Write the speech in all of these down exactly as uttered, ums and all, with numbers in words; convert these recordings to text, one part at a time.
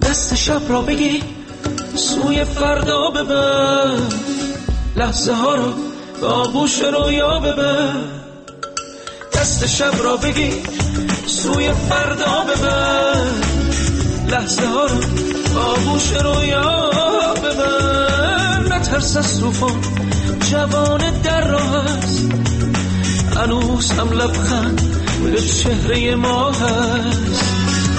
دست شب را بگی سوی فردا ببر، لحظه ها رو به آغوش رویا ببر. دست شب را بگی سوی فردا ببر، لحظه ها رو به آغوش رویا ببر. نترس از طوفان، جوان در راه است، هنوز هم لبخند به چهره ما هست.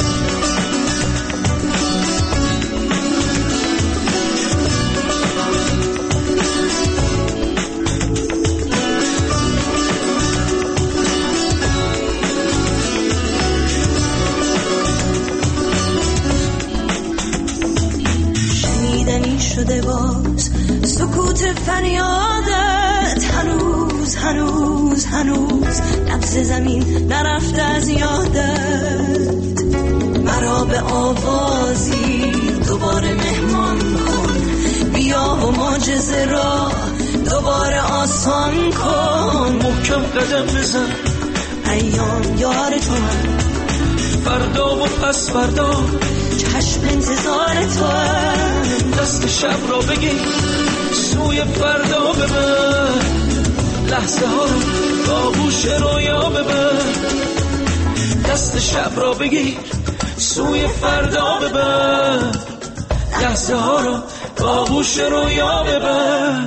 شنیدنی شده باز سکوت فریادت، هنوز هنوز هنوز نبض زمین نرفته از یادت. مرا به آوازی دوباره مهمان کن، بیا و معجزه را دوباره آسان کن. محکم قدم بزن، ایام یار تو هم، فردا و پس فردا چشم انتظار تو هم. دست شب را بگی سوی فردا ببر، لحظه ها رو با آغوش رویا ببر. دست شب را بگیر سوی فردا ببر، لحظه ها رو با آغوش رویا ببر.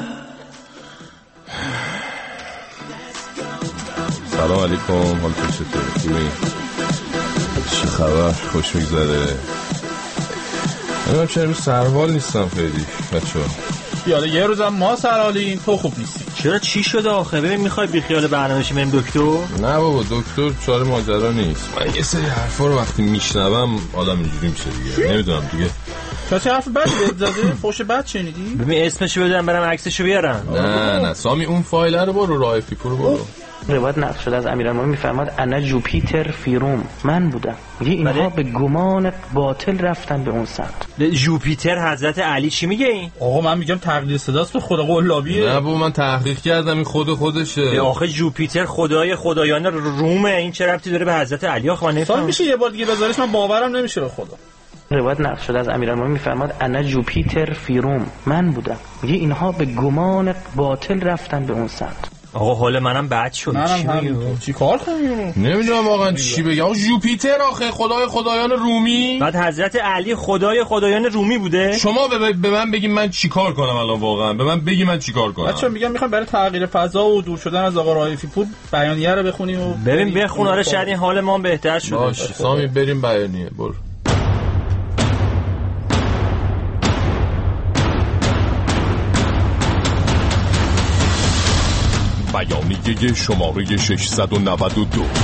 سلام علیکم، حال چطوره؟ خوبی؟ چه خبر؟ خوش میگذره؟ من چرا امروز سرحال نیستم خیلی بچه‌ها. یالا یه روزم ما سرحالیم، تو خوب نیستی. چرا چی شده آخه؟ ببین میخوای بی خیال برنامه‌شی بریم دکتر؟ نه بابا، دکتر چاره ماجرا نیست. من یه سری حرفا رو وقتی میشنوم آدم اینجوری میشه دیگه. نمیدونم دیگه. کسی حرف بد بهت زده؟ فوش بد شنیدی؟ ببین اسمشو بدم برام عکسشو بیارم. نه نه سامی اون فایل رو برو راه فیکو رو برو. روایت نقل شده از امیرالمومنین میفرماد انا جوپیتر فی روم، من بودم. میگه اینها به گمان باطل رفتن به اون سمت. جوپیتر حضرت علی چی میگه این؟ آقا من میگم تقلید صداست به خدا قلابیه. نه بابا من تحقیق کردم این خود خودشه. آخه جوپیتر خدای خدایان رومه، این چه ربطی داره به حضرت علی؟ آخه من نمیفهمم. میشه یه بار دیگه بذاریش، من باورم نمیشه به خدا. روایت نقل شده از امیرالمومنین میفرماد انا جوپیتر فی روم، من بودم. میگه اینها به گمان باطل رفتن به اون سمت. آقا حال منم بد شد. چی کار کنیم؟ نمیدونم واقعا چی بگم. آقا جوپیتر آخه خدای خدایان رومی، بعد حضرت علی خدای خدایان رومی بوده. شما به, به من بگید من چیکار کنم الان؟ واقعا به من بگی من چیکار کنم؟ بچه‌ها میگم میخوام برای تغییر فضا و دور شدن از آقا رائفی پور بیانیه رو بخونیم و ببین بخون. آره شاید این حال ما بهتر شده. باشه سامی بریم بیانیه. برو. بیانیه شماره ششصد و نود و دو.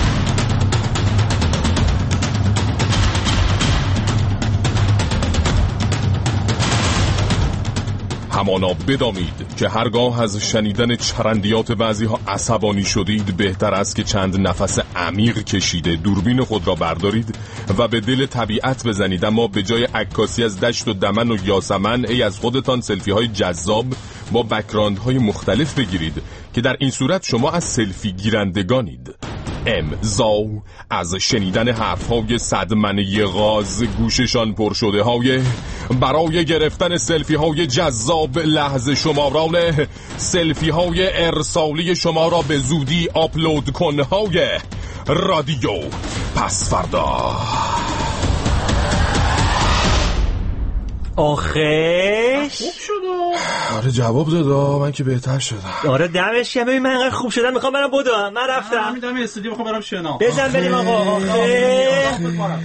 همانا بدانید که هرگاه از شنیدن چرندیات بعضی ها عصبانی شدید، بهتر است که چند نفس عمیق کشیده دوربین خود را بردارید و به دل طبیعت بزنید، اما به جای عکاسی از دشت و دمن و یاسمن ای از خودتان سلفی های جذاب با بک‌گراند های مختلف بگیرید که در این صورت شما از سلفی گیرندگانید. امضا از شنیدن حرف‌های صدمنه غاز گوششان پر شده های برای گرفتن سلفی های جذاب لحظه شماران سلفی های ارسالی شما را به زودی آپلود کن های رادیو پس فردا. آخه خوب شد. آره جواب دادا، من که بهتر شدم. آره دمش گرم. ببین من انقدر خوب شدم میخوام برم بدوم. من رفتم همین دم استودیو میخوام برم شنا. بزن بریم آقا. آخه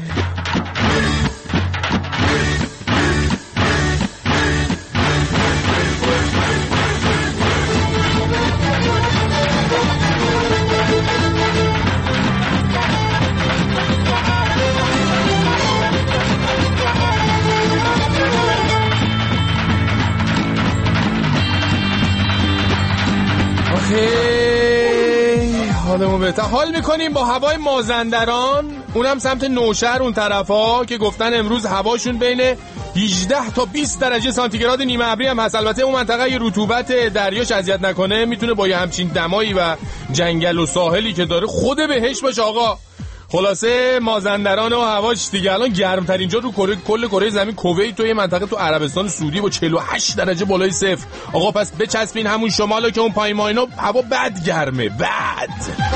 حالمون بهتر. حال میکنیم با هوای مازندران، اونم سمت نوشهر اون طرفا که گفتن امروز هواشون بین هجده تا بیست درجه سانتیگراد نیمه ابری هم هست. البته اون منطقه یه رطوبت دریاش اذیت نکنه، میتونه با یه همچین دمایی و جنگل و ساحلی که داره خود بهش باشه. آقا خلاصه مازندران و هواش دیگه الان گرمترین جا رو کره کل کره زمین کویت و یه منطقه تو عربستان سعودی با چهل و هشت درجه بالای صفر. آقا پس بچسبین همون شمالا که اون پای ما اینا هوا بد گرمه بد.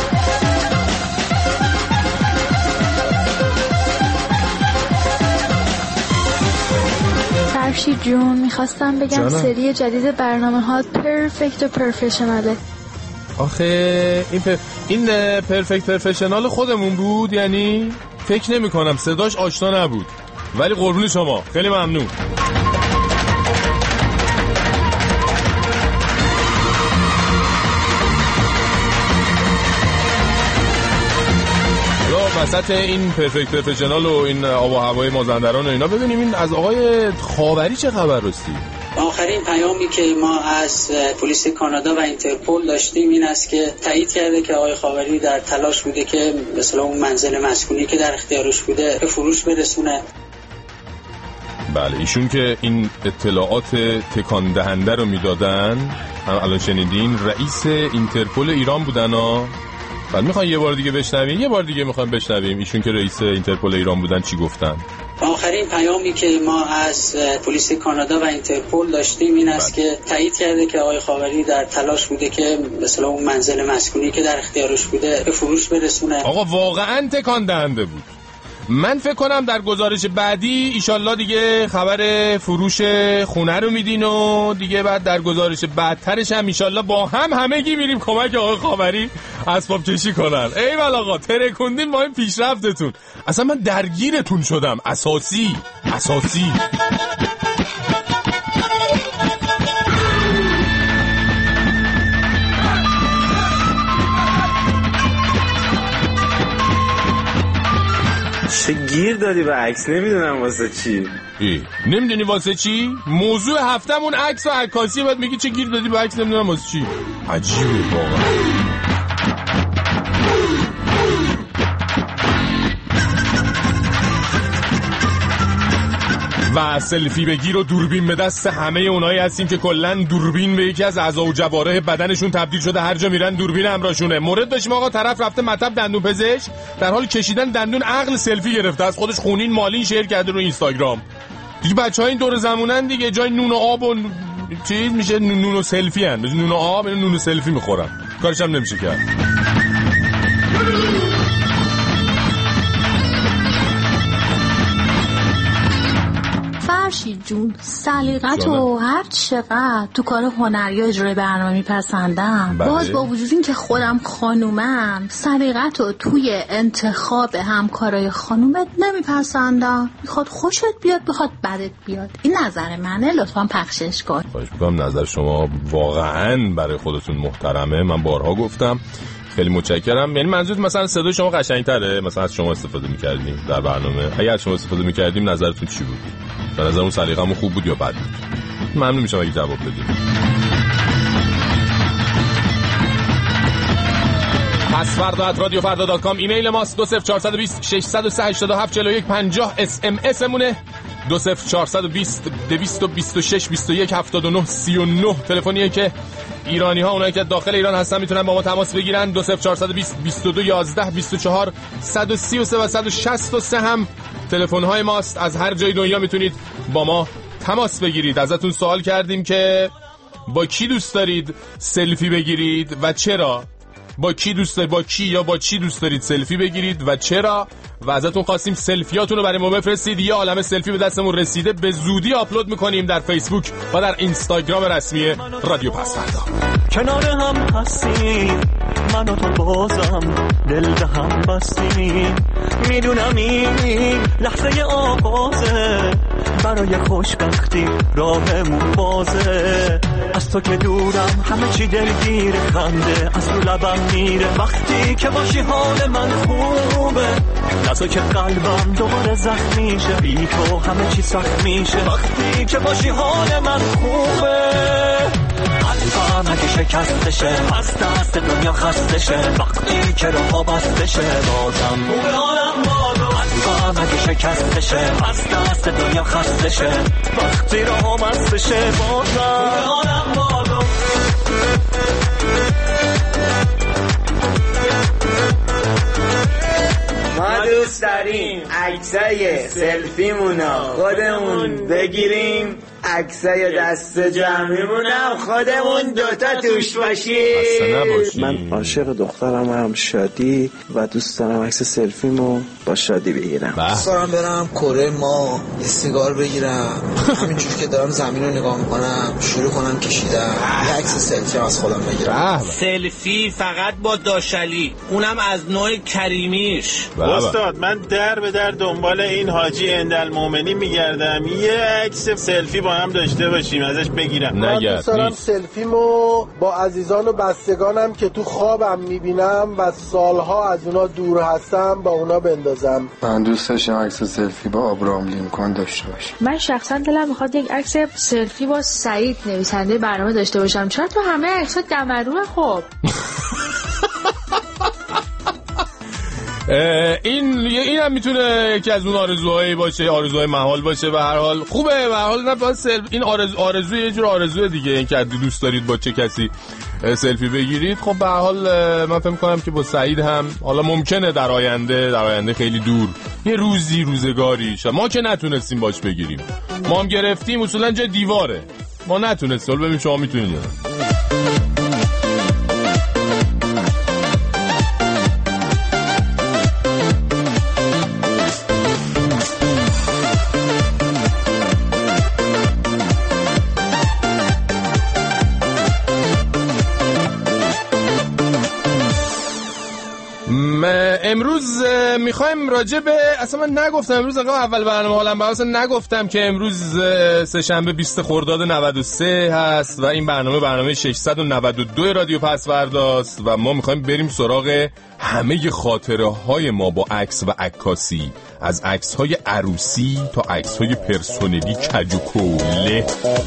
فرشید جون میخواستم بگم جانا. سری جدید برنامه ها پرفکت و پرفشناله. آخه این پر... این پرفکت پرفشنال خودمون بود، یعنی فکر نمی کنم صداش آشنا نبود، ولی قربون شما خیلی ممنون. وسط این پرفکت پرفشنال و این آب و هوای مازندران و اینا ببینیم این از آقای خاوری چه خبر راستی؟ آخرین پیامی که ما از پلیس کانادا و اینترپل داشتیم این است که تایید کرده که آقای خاوری در تلاش بوده که مثلا اون منزل مسکونی که در اختیارش بوده به فروش برسونه. بله ایشون که این اطلاعات تکان دهنده رو میدادن الان شنیدین رئیس اینترپل ایران بودن ها. بعد میخوان یه بار دیگه بشنویم یه بار دیگه میخوام بشنویم ایشون که رئیس اینترپل ایران بودن چی گفتن. آخرین پیامی که ما از پلیس کانادا و اینترپل داشتیم این است که تایید کرده که آقای خاوری در تلاش بوده که مثلا اون منزل مسکونی که در اختیارش بوده به فروش برسونه. آقا واقعا تکان دهنده بود. من فکر کنم در گزارش بعدی ایشالله دیگه خبر فروش خونه رو میدین و دیگه بعد در گزارش بعدترش هم ایشالله با هم همگی میریم کمک آقای خاوری اسباب کشی کنن. ایول آقا ترکوندین با این پیشرفتتون، اصلا من درگیرتون شدم. اساسی اساسی چه گیر دادی به عکس؟ نمیدونم واسه چی. ای نمیدونی واسه چی؟ موضوع هفتمون عکس و عکاسی، بعد میگی چه گیر دادی به عکس نمیدونم واسه چی. عجیبه واقعا. و سلفی بگیر و دوربین به دست همه اونایی هستیم که کلن دوربین به یکی از اعضا و جوارح بدنشون تبدیل شده، هر جا میرن دوربین همراهشونه. مورد داشتیم آقا طرف رفته مطب دندون پزشک، در حال کشیدن دندون عقل سلفی گرفته، از خودش خونین مالین شیر کرده رو اینستاگرام. دیگه بچهای این دور زمونن دیگه، جای نون و آب و چیز میشه نون و سلفی ان، نون و آب نون و سلفی میخورن، کارش هم نمیشه کرد. فرشید جون سلیقت و هر چقدر تو کار هنری و اجرای برنامه میپسندم، باز با وجود این که خودم خانومم سلیقت و توی انتخاب همکارای خانومت نمیپسندم. میخواد خوشت بیاد بخواد بدت بیاد. این نظر منه، لطفا پخشش کن. خواهش میکنم. نظر شما واقعا برای خودتون محترمه، من بارها گفتم. خیلی متشکرم. یعنی منظور مثلا صدای شما قشنگ‌تره مثلا از شما استفاده می‌کردیم در برنامه، اگه از شما استفاده می‌کردیم نظرتون چی بود؟ به نظرمون سلیقه‌مون خوب بود یا بد بود؟ ممنون میشم اگه جواب بدید. پس فردا ات رادیو فردا دات کام ایمیل ماست. دو صفر چهار دو صفر شش صفر سه هشت هفت چهار یک پنجاه اس ام اس مونه. دو صفر چهار دو صفر دویست و بیست و شش بیست و یک هفتاد و نه سی و نه تلفنیه که ایرانی ها اونایی که داخل ایران هستن میتونن با ما تماس بگیرن. دو صفر چهار دو صفر بیست و دو یازده بیست و چهار صد و سی و سه و صد و شصت و سه هم تلفن های ماست. از هر جای دنیا میتونید با ما تماس بگیرید. ازتون سوال کردیم که با کی دوست دارید سلفی بگیرید و چرا؟ با کی دوست دارید، با کی یا با چی دوست دارید سلفی بگیرید و چرا؟ و ازتون خواستیم سلفیاتون رو برای ما بفرستید. یه عالمه سلفی به دستمون رسیده، به زودی آپلود میکنیم در فیسبوک و در اینستاگرام رسمی رادیو پس‌فردا. کنار هم هستیم من و تو بازم دل به هم بستیم، میدونم این لحظه آغازه برای خوشبختی راهمون بازه. از تو که دورم همه چی دلگیر خنده از تو لبم میره، وقتی که باشی حال من خوبه، لحظه که قلبم دوباره زخم میشه، بی تو همه چی سخت میشه، وقتی که باشی حال من خوبه. قلبم اگه شکستشه از دست دنیا خستشه، وقتی که راه بستشه بازم خوبه حالم بازم. قلبم اگه شکستشه از دست دنیا خستشه، وقتی راه بستشه بازم خوبه حالم بازم. دوست داریم عکسای سلفیمونو خودمون بگیریم، عکسای دست جمعیمونم خودمون دوتا توش باشیم. من عاشق دخترم هم شادی و دوست دارم عکس سلفیمو با شادی بگیرم. دوست دارم برم کره ما یه سیگار بگیرم، همینجور که دارم زمین رو نگاه میکنم شروع کنم کشیدن یه عکس سلفی از خودم بگیرم. سلفی فقط با داشلی، اونم از نوع کریمیش. استاد من در به در دنبال این حاجی اندالمومنی میگردم، یه عکس سلفی با هم داشته باشیم ازش بگیرم. من دوست دارم سلفیمو با عزیزان و بستگانم که تو خوابم میبینم و سالها از اونا دور هستم با اونا بندازم. من دوست داشتم عکس سلفی با ابراهام لینکلن داشته باشم. من شخصا دلم میخواد یک عکس سلفی با سعید نویسنده برنامه داشته باشم. چرا تو همه عکس‌ها دمروه؟ خب این این هم میتونه یکی از اون آرزوهایی باشه، آرزوهای محال باشه. به هر حال خوبه، به هر حال نه باز این آرزو آرزو یه جور آرزوی دیگه، این که دوست دارید با چه کسی سلفی بگیرید. خب به هر حال من فکر می‌کنم که با سعید هم حالا ممکنه در آینده در آینده خیلی دور یه روزی روزگاری شه. ما که نتونستیم باش بگیریم، ما هم گرفتیم اصولا جای دیواره، ما نتونستیم. حالا ببین شما میتونید. امروز میخوایم راجع به اصلا من نگفتم امروز انقدر اول برنامه حالم باشه نگفتم که امروز سه شنبه بیست خرداد نود و سه هست و این برنامه برنامه ششصد و نود و دو رادیو پسورداست و ما میخوایم بریم سراغ همه خاطره های ما با عکس و عکاسی، از عکس های عروسی تا عکس های پرسونلی کج و کوله.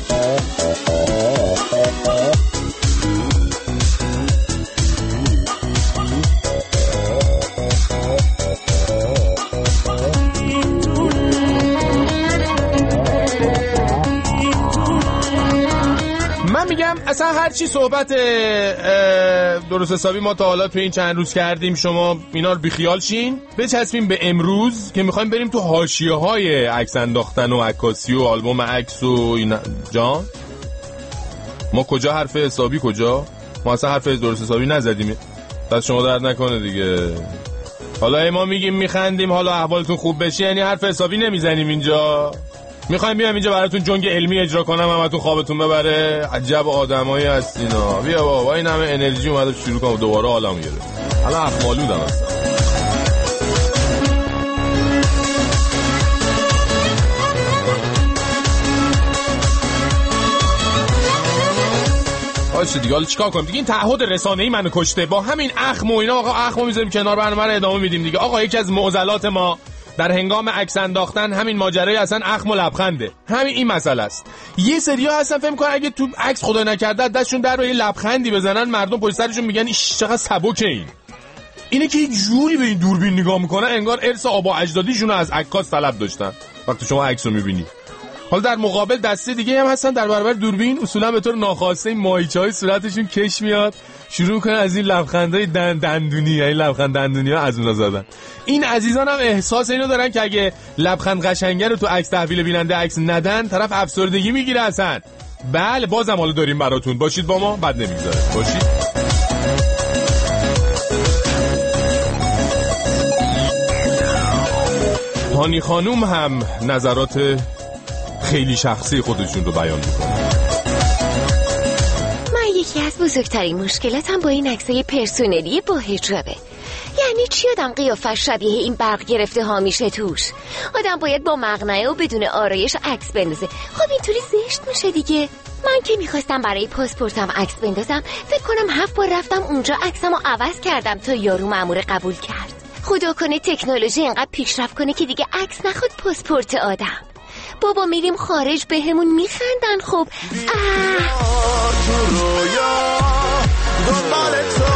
میگم اصلا هر چی صحبت درست حسابی ما تا حالا تو این چند روز کردیم شما اینا رو بیخیال شین، بچسبیم به امروز که میخوایم بریم تو حاشیه‌های عکس انداختن و عکاسی و آلبوم عکس و اینا. جان ما کجا حرف حسابی کجا؟ ما اصلا حرف درست حسابی نزدیم، دست شما درد نکنه دیگه. حالا ما میگیم میخندیم حالا احوالتون خوب بشه، یعنی حرف حسابی نمیزنیم اینجا. میخوایم بیام اینجا براتون جنگ علمی اجرا کنم همتون خوابتون ببره. عجب آدمایی هستینا. بیا بابا این همه انرژی اومده شروع کنم دوباره حالمو گرفت. الان اخمالودم اصلا. باشه دیگه حالا چیکار کنیم دیگه؟ این تعهد رسانه‌ای منو کشته با همین اخم و اینا. آقا اخمو میذاریم کنار، برنامه رو ادامه میدیم دیگه. آقا یکی از معضلات ما در هنگام عکس انداختن همین ماجرای اصلا اخم و لبخنده. همین این مسئله است. یه سری‌ها هستن فکر می‌کنن اگه تو عکس خدای نکرده دستشون در رو یه لبخندی بزنن مردم پشت سرشون میگن ایش چقدر سبکه این. اینه که یه جوری به این دوربین نگاه میکنن انگار ارث آبا اجدادیشون رو از عکاس طلب داشتن. وقتی شما عکس رو می‌بینی، حالا در مقابل دسته دیگه هم هستن در برابر دوربین اصولا به طور ناخواسته این ماهیچه‌های صورتشون کش میاد، شروع کنن از این لبخندای دن دندونی، یعنی لبخند دندونی‌ها از اونها زدن. این عزیزان هم احساس اینو دارن که اگه لبخند قشنگه رو تو عکس تحویل بیننده عکس ندن طرف افسردگی میگیره اصلا. بله بازم حالا داریم براتون، باشید با ما، بد نمیگذاره. باشید. هانی خانوم هم نظرات خیلی شخصی خودشون رو بیان میکنن. من یکی از بزرگترین مشکلاتم با این عکسای پرسونلی با حجابه. یعنی چی آدم قیافش شبیه این برق گرفته ها میشه توش؟ آدم باید با مقنعه و بدون آرایش عکس بندازه. خب اینطوری زشت میشه دیگه. من که میخواستم برای پاسپورتم عکس بندازم فکر کنم هفت بار رفتم اونجا عکسمو عوض کردم تا یارو مأمور قبول کرد. خدا کنه تکنولوژی اینقدر پیشرفت کنه که دیگه عکس نخواد پاسپورت آدم. بابا میریم خارج بهمون میخندن. خب تو رویا دنبال تو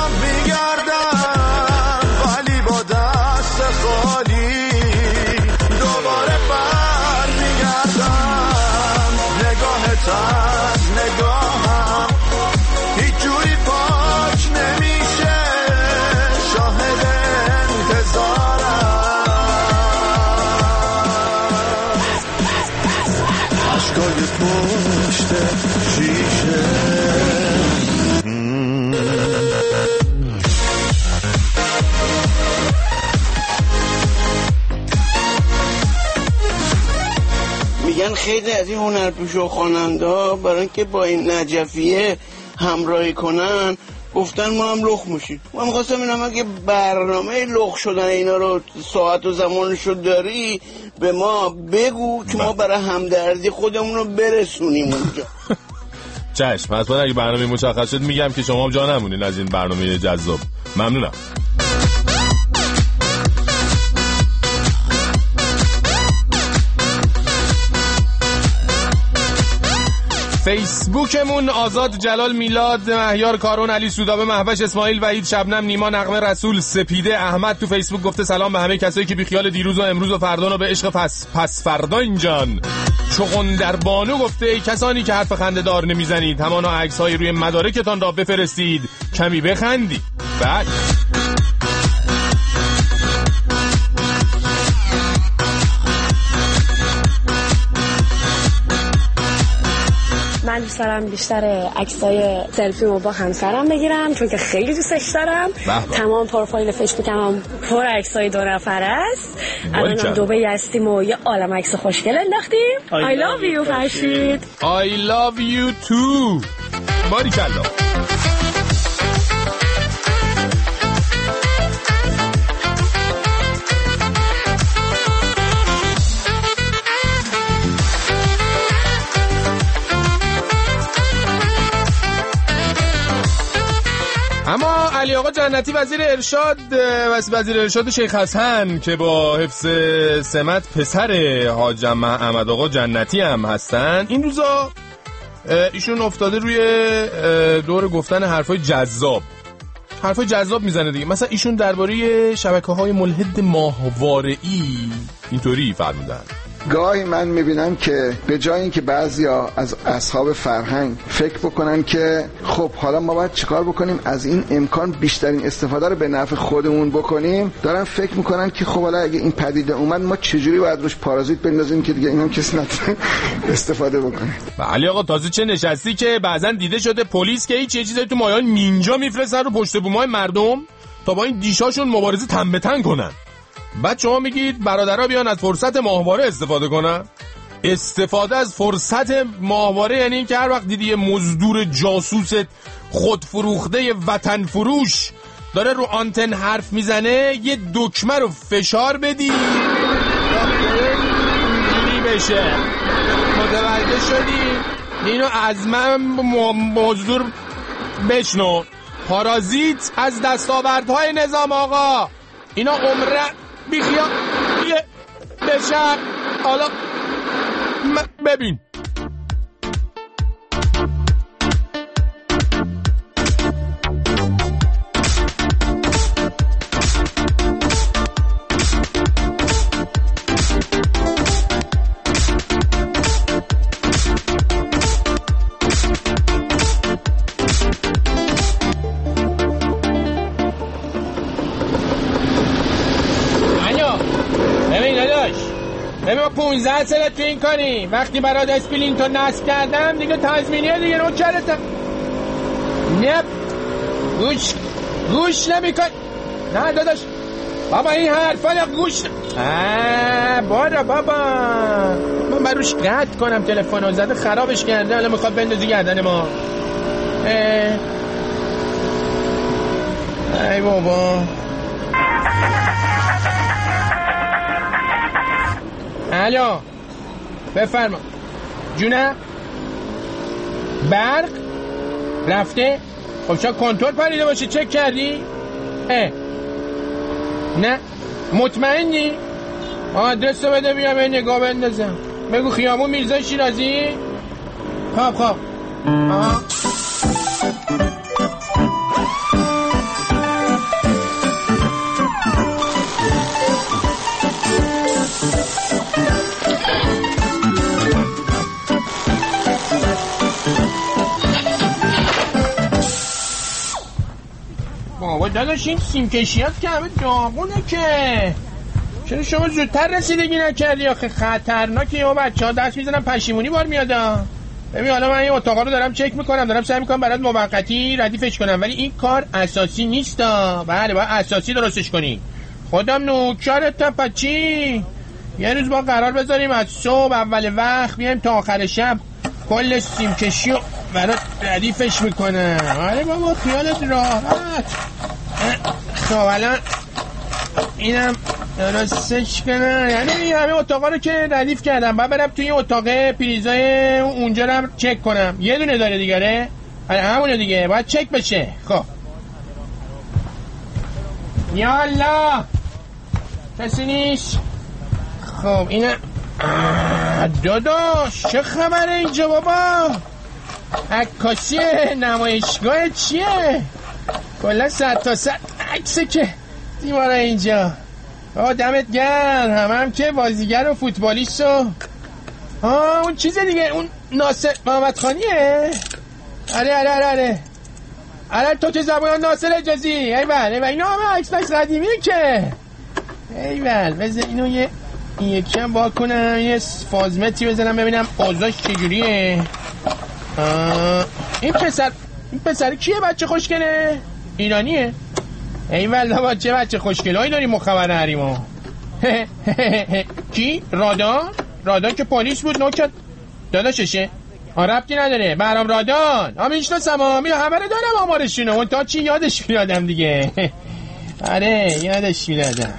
میگردم ولی با دست خالی دوباره بر میگردم. نگاهت از نگاهم هیچ جوری پاک نمیشه، شاهد انتظارم پشت شیشه. میگن خیلی از این هنرپیشه خواننده ها برای اینکه با این نجفیه همراهی کنن گفتن ما هم لخ میشیم. من میخواستم اینم اگه برنامه لخ شدن اینا رو ساعت و زمانشو داری به ما بگو که ما برای همدردی خودمون رو برسونیم اونجا. چشم، حتما اگه برنامه مشخص شد میگم که شما هم جا نمونین از این برنامه جذاب. ممنونم. فیسبوکمون آزاد، جلال، میلاد، مهیار، کارون، علی سودابه، مهوش، اسماعیل، وحید، شبنم، نیما، نغمه، رسول، سپیده، احمد تو فیسبوک گفته سلام به همه کسایی که بی خیال دیروز و امروز و فردا رو به عشق پس پس فردا اینجان. چغن در بانو گفته ای کسانی که حرف خنده دار نمیزنید همانا عکس‌های روی مدارکتان را بفرستید کمی بخندید. بعد من دوست دارم بیشتر عکسای سلفیمو با همسرم بگیرم چون که خیلی دوستش دارم. تمام پروفایل فیسبوکم هم پر عکسای دو نفره است. الان هم دبی هستیم و یه عالم عکس خوشگل انداختیم. I love you فرشید. I love you too. باریکلا. اما علی آقا جنتی وزیر ارشاد وزیر ارشاد شیخ حسن که با حفظ سمت پسر حاج احمد آقا جنتی هم هستن، این روزا ایشون افتاده روی دور گفتن حرفای جذاب حرفای جذاب میزنه دیگه. مثلا ایشون درباره شبکه‌های ملحد ماهواره‌ای اینطوری فرمودن: گاهی من میبینم که به جای اینکه بعضیا از اصحاب فرهنگ فکر بکنن که خب حالا ما باید چیکار بکنیم از این امکان بیشترین استفاده رو به نفع خودمون بکنیم، دارن فکر میکنن که خب حالا اگه این پدیده اومد ما چجوری باید روش پارازیت بندازیم که دیگه اینم کسی نتونه استفاده بکنه. علی آقا تازه چه نشستی که بعضن دیده شده پلیس که هیچ چیزی تو مایان نینجا میفرستن رو پشت بومای مردم تا با این دیشاشون مبارزه تن به تن کنن. بعد شما میگید برادرها بیان از فرصت ماهواره استفاده کنن؟ استفاده از فرصت ماهواره یعنی این که هر وقت دیدی یه مزدور جاسوس خودفروخته وطن فروش داره رو آنتن حرف میزنه یه دکمه رو فشار بدی اینجوری بشه. متوجه شدی؟ اینو از من مزدور بشنو. پارازیت از دستاوردهای نظام آقا، اینا عمره بیخیا یه بشر. حالا ببین ببین ما پونزده ساله تو این کاری، وقتی برات اسپلینتو نصب کردم دیگه تضمینیه دیگه رو کرتم. نه گوش گوش نمیکن. نه داداش بابا این حرفا یا گوش آه بارا بابا من بروش قطع کنم تلفنو زده خرابش کرده الان میخواد بندازی گردن ما. ای بابا الو بفرما. جونه برق رفته؟ خب چرا کنترل پریده باشه چک کردی؟ اه نه مطمئنی؟ آدرس رو بده بیام این نگاه بندازم. بگو خیابون میرزا شیرازی. خب خب آها بابا داداش این سیم کشیات که همه داغونه که چرا شما زودتر رسیدگی نکردی؟ آخه خطرناکه. یا بچه‌ها دست میزنن پشیمونی بار میاد. ببین حالا من این اتاقا رو دارم چک میکنم، دارم سعی میکنم برات موقتی ردیفش کنم، ولی این کار اساسی نیست. بله باید اساسی درستش کنی. خودم نوکرتم. پچی یه روز با قرار بذاریم از صبح اول وقت بیایم تا آخر شب کل سیم کشی رو برات ردیفش میکنم. آره بابا خیالت راحت. خب الان اینم درستش کنم. یعنی همه اتاقا رو که ردیف کردم، باید برم توی اتاق پریزای اونجا رو چک کنم. یه دونه داره دیگه. آره همونه دیگه، باید چک بشه. خب یا الله کسی نیست. خب اینه داداش چه خبره اینجا بابا؟ عکاسی نمایشگاه چیه؟ کلا صد تا صد عکسه که دیواره اینجا. آه دمت گرم. همه هم که بازیگر و فوتبالیست و آه اون چیز دیگه، اون ناصر محمد خانیه. آره آره آره آره آره تو که زبان ناصر اجازی. ایول ایول اینا همه عکس بکس قدیمیه که. ایول بذار اینو یه این یکی هم با کنم، یه فازمتی بزنم ببینم اوضاعش چجوریه. این پسر این پسر کیه؟ بچه خوشگله ایرانیه. ایول بابا چه بچه خوشگلایی داریم مخبر حریمو. کی؟ رادان؟ رادان که پلیس بود نوکت داداششه. ربطی نداره. برام رادان آ میشناسم، آمی همه رو دارم آمارشونو. اون تا چی یادش میادم دیگه. آره یادش میادم.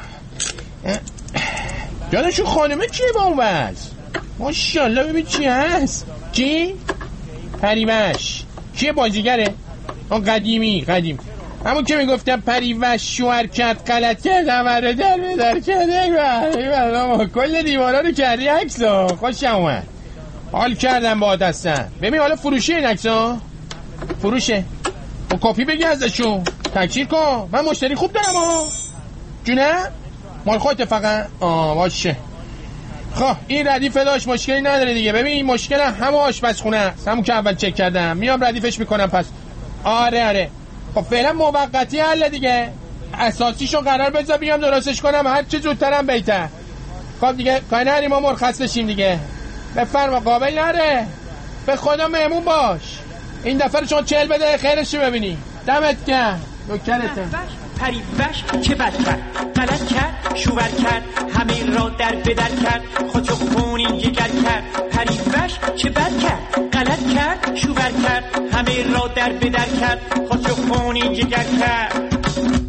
یادشون خانمه کیه با اون وز؟ ماشاءالله ببین چی هست. کی؟ پریوش. کیه بازیگره؟ اون قدیمی قدیم همون که میگفتم پریوش شوهر کرد غلط کرد همه رو در بدر کرده. کل دیوارا رو کردی عکسا. خوشم اومد. حال کردم با دستن. ببین حالا فروشه این عکسا. فروشه و کپی بگی ازشون تکشیر کن. من مشتری خوب دارم ها. جونه؟ مال خودت فقط؟ آه باشه. خب این ردیف داشت مشکلی نداره دیگه. ببین این مشکل همه آشپزخونه است، همون که اول چک کردم. میام ردیفش میکنم پس. آره آره خب فعلا موقتی حل دیگه. اساسیشو قرار بذار بیام درستش کنم، هر چه زودترم بهتر. خب دیگه کاری نداریم ما مرخص بشیم دیگه. بفرما قابل نره. به خدا مهمون باش. این دفعه شما چهل بده خیرشو ببینی. دمت گرم. نوکرتم. پریوش چه بد کرد، غلط کرد، شوور کرد، همه را در بدر کرد، خودشو خونین جگر کرد. پریوش چه بد کرد، غلط کرد، شوور کرد، همه را در بدر کرد، خودشو خونین جگر کرد.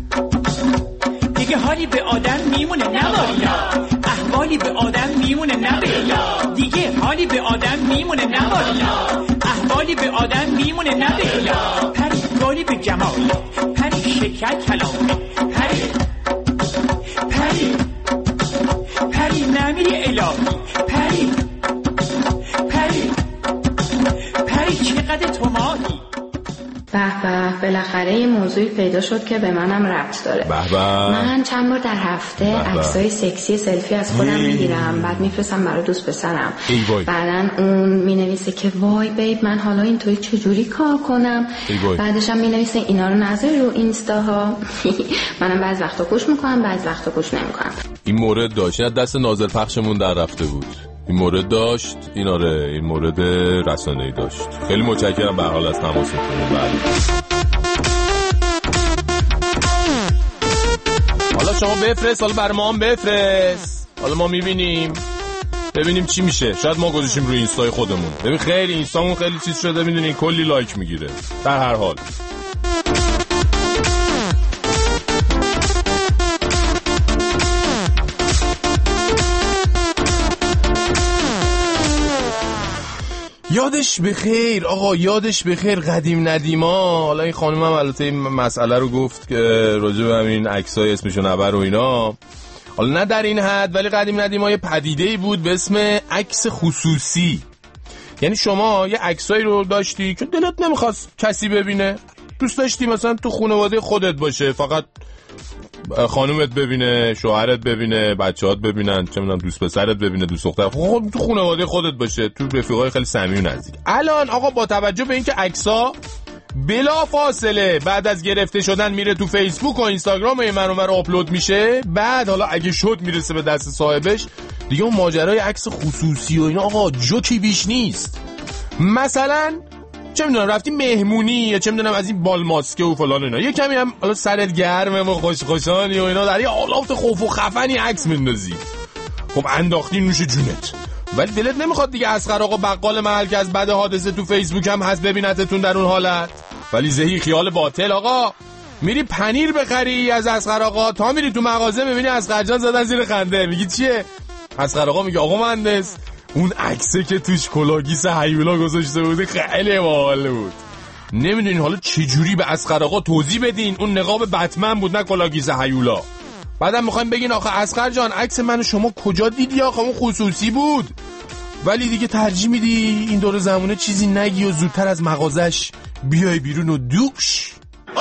دیگه حالی به آدم میمونه نبایا، احوالی به آدم میمونه نبایا. دیگه حالی به آدم میمونه نبایا، احوالی به آدم میمونه نبایا. پری گالی به جمال، پری شکر کلامه، پری پری پری نمیری الهی، پری پری پری چقدر تو ماهی. به به بالاخره یه موضوعی پیدا شد که به منم ربط داره. به به. من چند بار در هفته عکسای سکسی سلفی از خودم میگیرم، بعد میفرستم برای دوست پسرم. بعدن اون مینویسه که وای بیب من حالا اینطوری چجوری کار کنم. بعدش هم مینویسه اینا رو نذار رو اینستاها. منم بعض وقتا گوش میکنم بعض وقتا گوش نمیکنم. این مورد داشت دست ناظر پخشمون در رفته بود. این مورد داشت این آره این مورد رسانه‌ای داشت. خیلی متشکرم به هر حال از تماستون. بله حالا شما بفرست، حالا برای ما هم بفرست، حالا ما میبینیم ببینیم چی میشه. شاید ما گذاشتیم روی اینستای خودمون. ببین خیلی اینستامون خیلی چیز شده، میدونین کلی لایک میگیره. در هر حال یادش بخیر آقا، یادش بخیر قدیم ندیما. حالا این خانم هم البته این مسئله رو گفت که راجع به همین عکسای اسمشو نبر و اینا. حالا نه در این حد، ولی قدیم ندیما یه پدیده‌ای بود به اسم عکس خصوصی. یعنی شما یه عکسایی رو داشتی که دلت نمیخواست کسی ببینه، دوست داشتی مثلا تو خانواده خودت باشه، فقط خانومت ببینه، شوهرت ببینه، بچه‌هات ببینن، چه می‌دونم دوست پسرت ببینه، دوست دختر خود تو خانواده خودت باشه، تو رفیقای خیلی صمیمی و نزدیک. الان آقا با توجه به اینکه عکس‌ها بلا فاصله بعد از گرفته شدن میره تو فیسبوک و اینستاگرام و این من اون رو آپلود میشه. بعد حالا اگه شد میرسه به دست صاحبش دیگه اون ماجرای عکس خصوصی و اینا آقا جوکی بیش نیست. مثلا چه میدونم رفتی مهمونی یا چه میدونم از این بال ماسکه و فلان اینا، یه کمی هم حالا سرت گرمه و خوش خوشانی و اینا، در یه حالات خوف و خفنی عکس میندازی. خب انداختی نوش جونت، ولی دلت نمیخواد دیگه اصغر آقا بقال محل که از بعد حادثه تو فیسبوک هم هست ببینتتون در اون حالت. ولی زهی خیال باطل آقا، میری پنیر بخری از اصغر آقا، تا میری تو مغازه میبینی اصغر جان زدن زیر خنده، میگی چیه؟ اصغر آقا میگه آقا مهندس اون عکسه که توش کلاگیس هیولا گذاشته بوده خیلی باحال بود. نمیدونین حالا چجوری به اصغر آقا توضیح بدین اون نقاب بتمن بود نه کلاگیس هیولا. بعدم میخوایم بگین آخه اصغر جان عکس من و شما کجا دیدی آخه اون خصوصی بود، ولی دیگه ترجیح میدی این دور زمونه چیزی نگی و زودتر از مغازش بیای بیرون و دوش.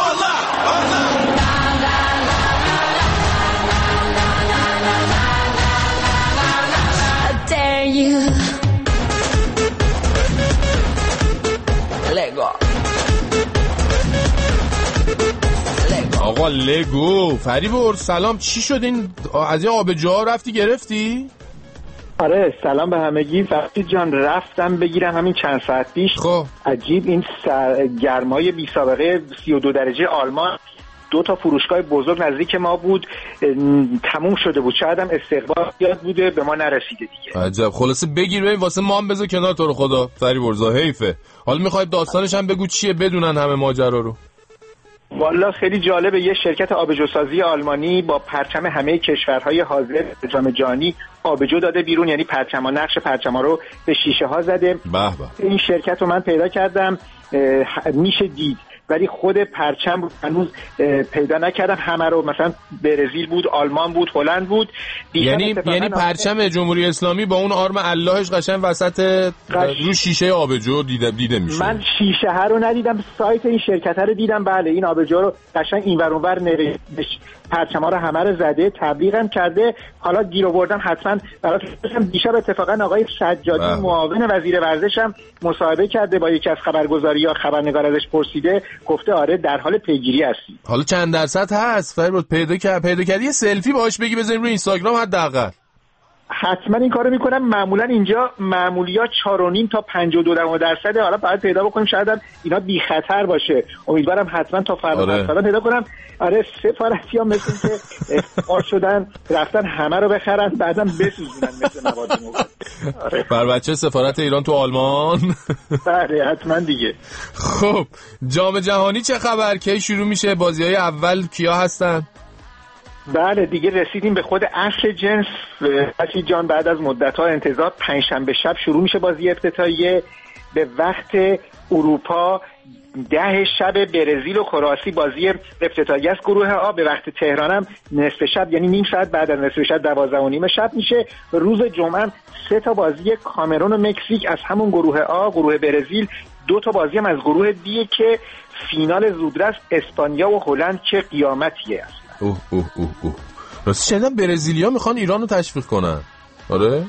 آقا لگو فریبور سلام، چی شد این از یه آبجوها رفتی گرفتی؟ آره سلام به همگی. فرید جان رفتم بگیرم همین چند ساعت پیش. خب عجیب این گرمای بی سابقه سی و دو درجه آلمان دو تا فروشگاه بزرگ نزدیک ما بود تموم شده بود، شاید هم استقبال یاد بوده به ما نرسیده دیگه. عجب. خلاصه بگیر ببین واسه ما هم بذار کنار تو رو خدا فریبرزا، حیفه. حالا میخوای داستانش هم بگو چیه بدونن همه ماجرا رو. والا خیلی جالبه، یه شرکت آبجوسازی آلمانی با پرچم همه کشورهای حاضر جام جهانی آبجو داده بیرون، یعنی پرچما نقش پرچما رو به شیشه ها زده. به به. این شرکت رو من پیدا کردم، میشه دید ولی خود پرچم هنوز پیدا نکردم. همه رو مثلا برزیل بود، آلمان بود، هلند بود. یعنی یعنی پرچم جمهوری اسلامی با اون آرم اللهش قشنگ وسط رو شیشه آبجو دیده دیده میشه. من شیشه ها رو ندیدم، سایت این شرکت رو دیدم. بله این آبجو رو قشنگ اینور اونور نوشته، پرچما رو همه رو زده، تبلیغم کرده. حالا گیر آوردم حتما براتون. دیشب اتفاقا آقای سجادی معاون وزیر ورزش هم مصاحبه کرده با یکی از خبرگزاری‌ها، خبرنگار ازش پرسیده گفته آره در حال پیگیری هستی. حالا چند درصد هست فرید پیدا کرد پیدا کردی یه سلفی باهاش بگی بزنیم روی اینستاگرام حداقل. حتما این کارو میکنم. معمولا اینجا معمولیات چهار و نیم تا پنجاه و دو درصده. حالا باید پیدا بکنیم، شاید هم اینا بی خطر باشه. امیدوارم حتما تا فردا آره. پیدا کنم. آره سفارتی ها مثل که افتقار شدن رفتن همه رو بخرن بعدم بسوزونن مثل مواد مخدر. آره. بر بچه سفارت ایران تو آلمان. بله حتما دیگه. خب جام جهانی چه خبر؟ کی شروع میشه؟ بازی‌های اول کیا هستن؟ بله دیگه رسیدیم به خود اصل جنس. فرید جان بعد از مدت‌ها انتظار پنجشنبه شب شروع میشه بازی افتتاحیه به وقت اروپا. ده شب برزیل و کرواسی بازی افتتاحیه است گروه آ. به وقت تهران هم نصف شب یعنی نیم ساعت بعد از نصف شب دوازده و نیم شب میشه. روز جمعه سه تا بازی کامرون و مکزیک از همون گروه آ، گروه برزیل. دو تا بازی هم از گروه دی که فینال زودرس اسپانیا و هلند. چه قیامتیه است. اوه اوه اوه اوه راستی شنیدم برزیلیا میخوان ایرانو تشویق کنن. آره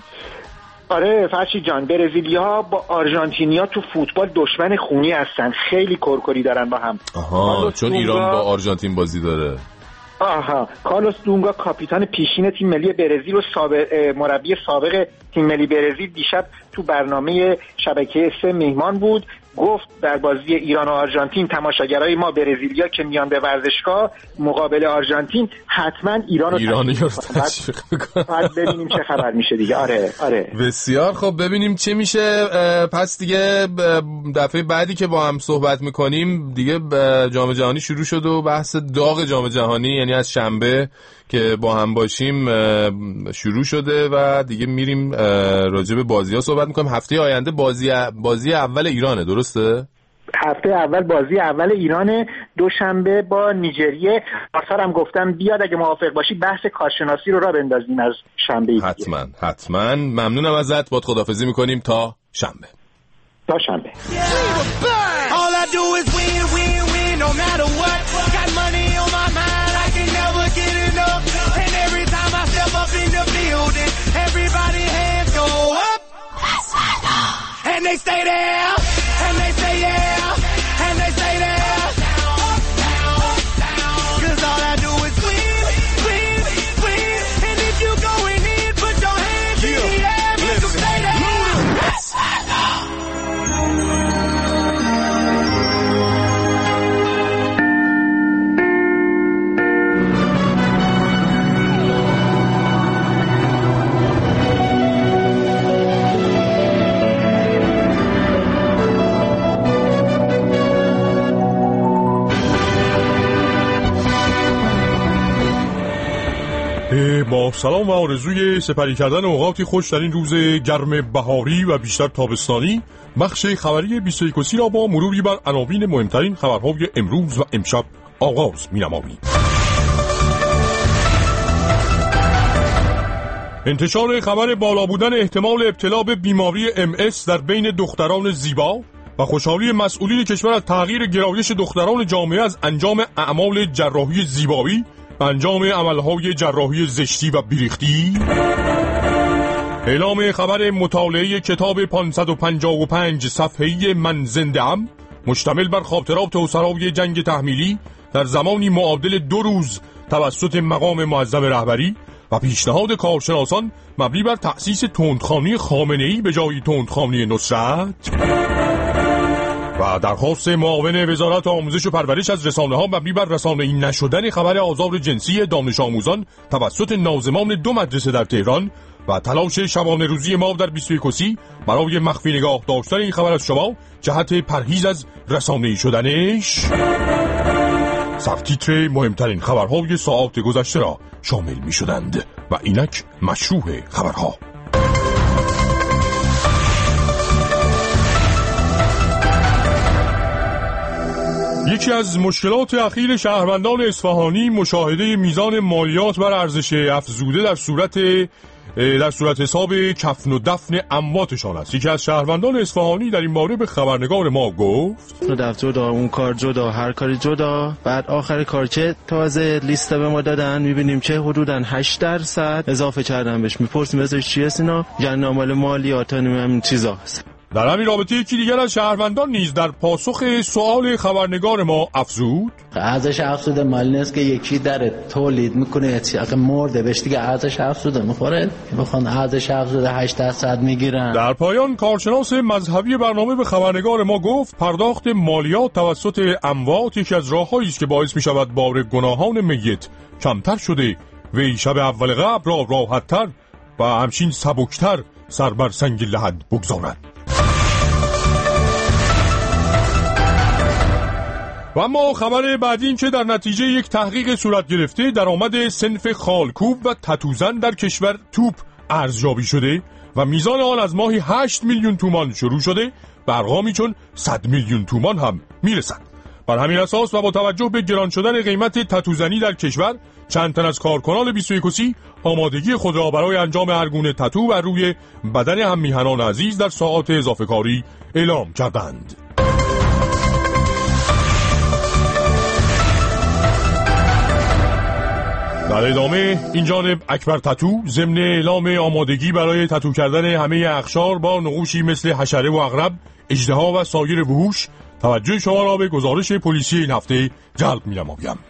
آره فرشید جان، برزیلیا با آرژانتینیا تو فوتبال دشمن خونی هستن، خیلی کرکری دارن با هم. آها چون ایران با آرژانتین بازی داره. آها کارلوس دونگا کاپیتان پیشین تیم ملی برزیل و سابق مربی سابق تیم ملی برزیل دیشب تو برنامه شبکه سه میهمان بود. گفت در بازی ایران و آرژانتین تماشاگرای ما برزیلیا که میان به ورزشگاه مقابل آرژانتین حتما ایران رو ایرانی رو تشویق می‌کنن. بعد ببینیم چه خبر میشه دیگه. آره آره بسیار خب ببینیم چه میشه. پس دیگه دفعه بعدی که با هم صحبت میکنیم دیگه جام جهانی شروع شد و بحث داغ جام جهانی یعنی از شنبه که با هم باشیم شروع شده و دیگه میریم راجع به بازی‌ها صحبت میکنیم. هفته آینده بازی بازی اول ایرانه درسته؟ هفته اول بازی اول ایرانه، دوشنبه با نیجریه. آثار هم گفتم بیاد اگه موافق باشی بحث کارشناسی رو را بندازیم از شنبه دیگه. حتما حتما ممنونم ازت. باهات خداحافظی میکنیم تا شنبه. تا شنبه. And they stay there, and they say yeah, and they say that. سلام و آرزوی سپری کردن اوقاتی خوش در این روز گرم بهاری و بیشتر تابستانی. بخش خبری بیست و یک را با مروری بر عناوین مهمترین خبرهای امروز و امشب آغاز می‌نماییم. انتشار خبر بالا بودن احتمال ابتلا به بیماری ام اس در بین دختران زیبا و خوشحالی مسئولین کشور از تغییر گرایش دختران جامعه از انجام اعمال جراحی زیبایی و انجام عملهای جراحی زشتی و بیریختی. اعلام خبر مطالعه کتاب پانصد و پنجاه و پنج صفحه‌ای من زنده‌ام مشتمل بر خاطرات اسرای جنگ تحمیلی در زمانی معادل دو روز توسط مقام معظم رهبری و پیشنهاد کارشناسان مبنی بر تأسیس تندخانه خامنه‌ای به جای تندخانه نصرت. و درخواست معاون وزارت آموزش و پرورش از رسانه‌ها مبنی بر رسانه‌ای نشدن خبر آزار جنسی دانش آموزان توسط ناظمان دو مدرسه در تهران و تلاش شبانه روزی ما در بیست و یک برای مخفی نگاه داشتن این خبر از شما جهت پرهیز از رسانه‌ای شدنش. سرتیتر مهمترین خبرهای ساعات گذشته را شامل می شدند و اینک مشروع خبرها. یکی از مشکلات اخیر شهروندان اصفهانی مشاهده میزان مالیات بر ارزش افزوده در صورت در صورت حساب کفن و دفن امواتشان است. یکی از شهروندان اصفهانی در این باره به خبرنگار ما گفت دفتر جدا، اون کار جدا، هر کاری جدا. بعد آخر کار که تازه لیست به ما دادن میبینیم که حدوداً هشت درصد اضافه کردن بهش. میپرسیم ازش چیه اینا؟ یعنی عمل مالیات همین چیزا هست. در همین رابطه یکی دیگر از شهروندان نیز در پاسخ سوال خبرنگار ما افزود ارزش افزوده مال نیست که یکی داره تولید میکنه اگه مرده بهش دیگه ارزش افزوده میخوره، بخوان ارزش افزوده هشت درصد میگیرن. در پایان کارشناس مذهبی برنامه به خبرنگار ما گفت پرداخت مالیات توسط اموات یکی از راههایی است که باعث میشود بار گناهان میت کمتر شده و شب اول قبر را راحت‌تر و همچین سبکتر سر بر سنگ لحد بگذارد. و اما خبر بعدی این که در نتیجه یک تحقیق صورت گرفته درآمد صنف خالکوب و تتوزن در کشور توپ ارزیابی شده و میزان آن از ماهی هشت میلیون تومان شروع شده به ارقامی چون صد میلیون تومان هم میرسد. بر همین اساس و با توجه به گران شدن قیمت تتوزنی در کشور چند تن از کارکنان بیست و یک آمادگی خود را برای انجام هر گونه تتو بر روی بدن هم میهنان عزیز در ساعات اضافه کاری اعلام کردند. در ادامه این جانب اکبر تتو ضمن اعلام آمادگی برای تتو کردن همه اقشار با نقوشی مثل حشره و عقرب، اژدها و سایر وحوش توجه شما را به گزارش پلیسی این هفته جلب می‌نمایم.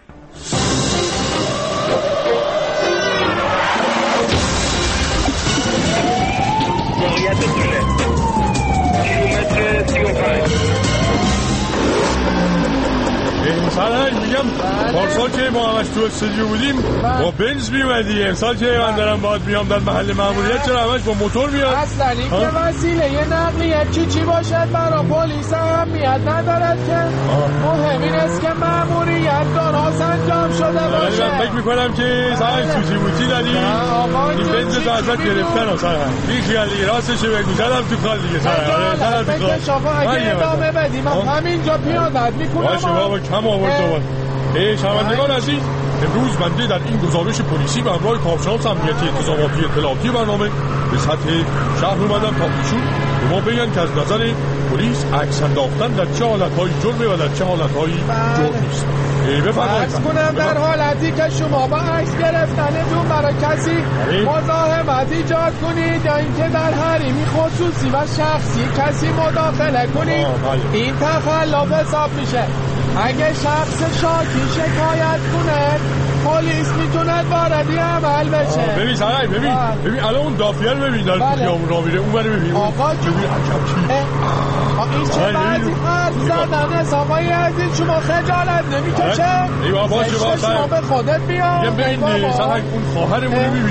سلام میگم پارسال که ما همش تو استودیو بودیم با بنز میومدی، امسال که من دارم باید میام در محل ماموریت چرا همش با موتور میاد؟ اصلا این که وسیله یه نقلیه چی چی باشد برای پلیس اهمیت ندارد که مهم این است که ماموریت درست انجام شده باشه. من فکر میکنم که سرش توتی بوتی داری این بنز تو ازت گرفتن اصلا بی خیالی راستشه بگو زدم تو کال دیگه سرم فکر شما اگه ادامه بدیم من همینجا پیادت میکنم. باشه بابا کم آورد دوباره. ای شنوندگان عزیز، امروز بنده در این گزارش پلیسی به همراه کارشناس امنیتی انتظاراتی اطلاعاتی برنامه به سطح شهر اومدم تا ایشون به ما بگن که از نظر پلیس عکس انداختن در چه حالت‌های جرمه و در چه حالت‌های جرم نیست. فرض کنم در حالتی که شما با عکس گرفتنتون برای کسی مزاحمت ایجاد کنید یا اینکه در حریمی خصوصی و شخصی کسی مداخله کنید این تخلف حساب میشه. اگه شخص شاکی شکایت کنه پلیس میتونه واردی عمل بشه. ببین سرای ببین ببین الان اون دافیه رو ببین داره خیابون راه میره اون برو ببین آقا ببین عجب چی این چه بعضی حرف زدن است آقای عزیز شما خجالت نمیکشه؟ ای بابا باشه شما به خودت بیا. ببین سرای اون خواهرمون رو میبینی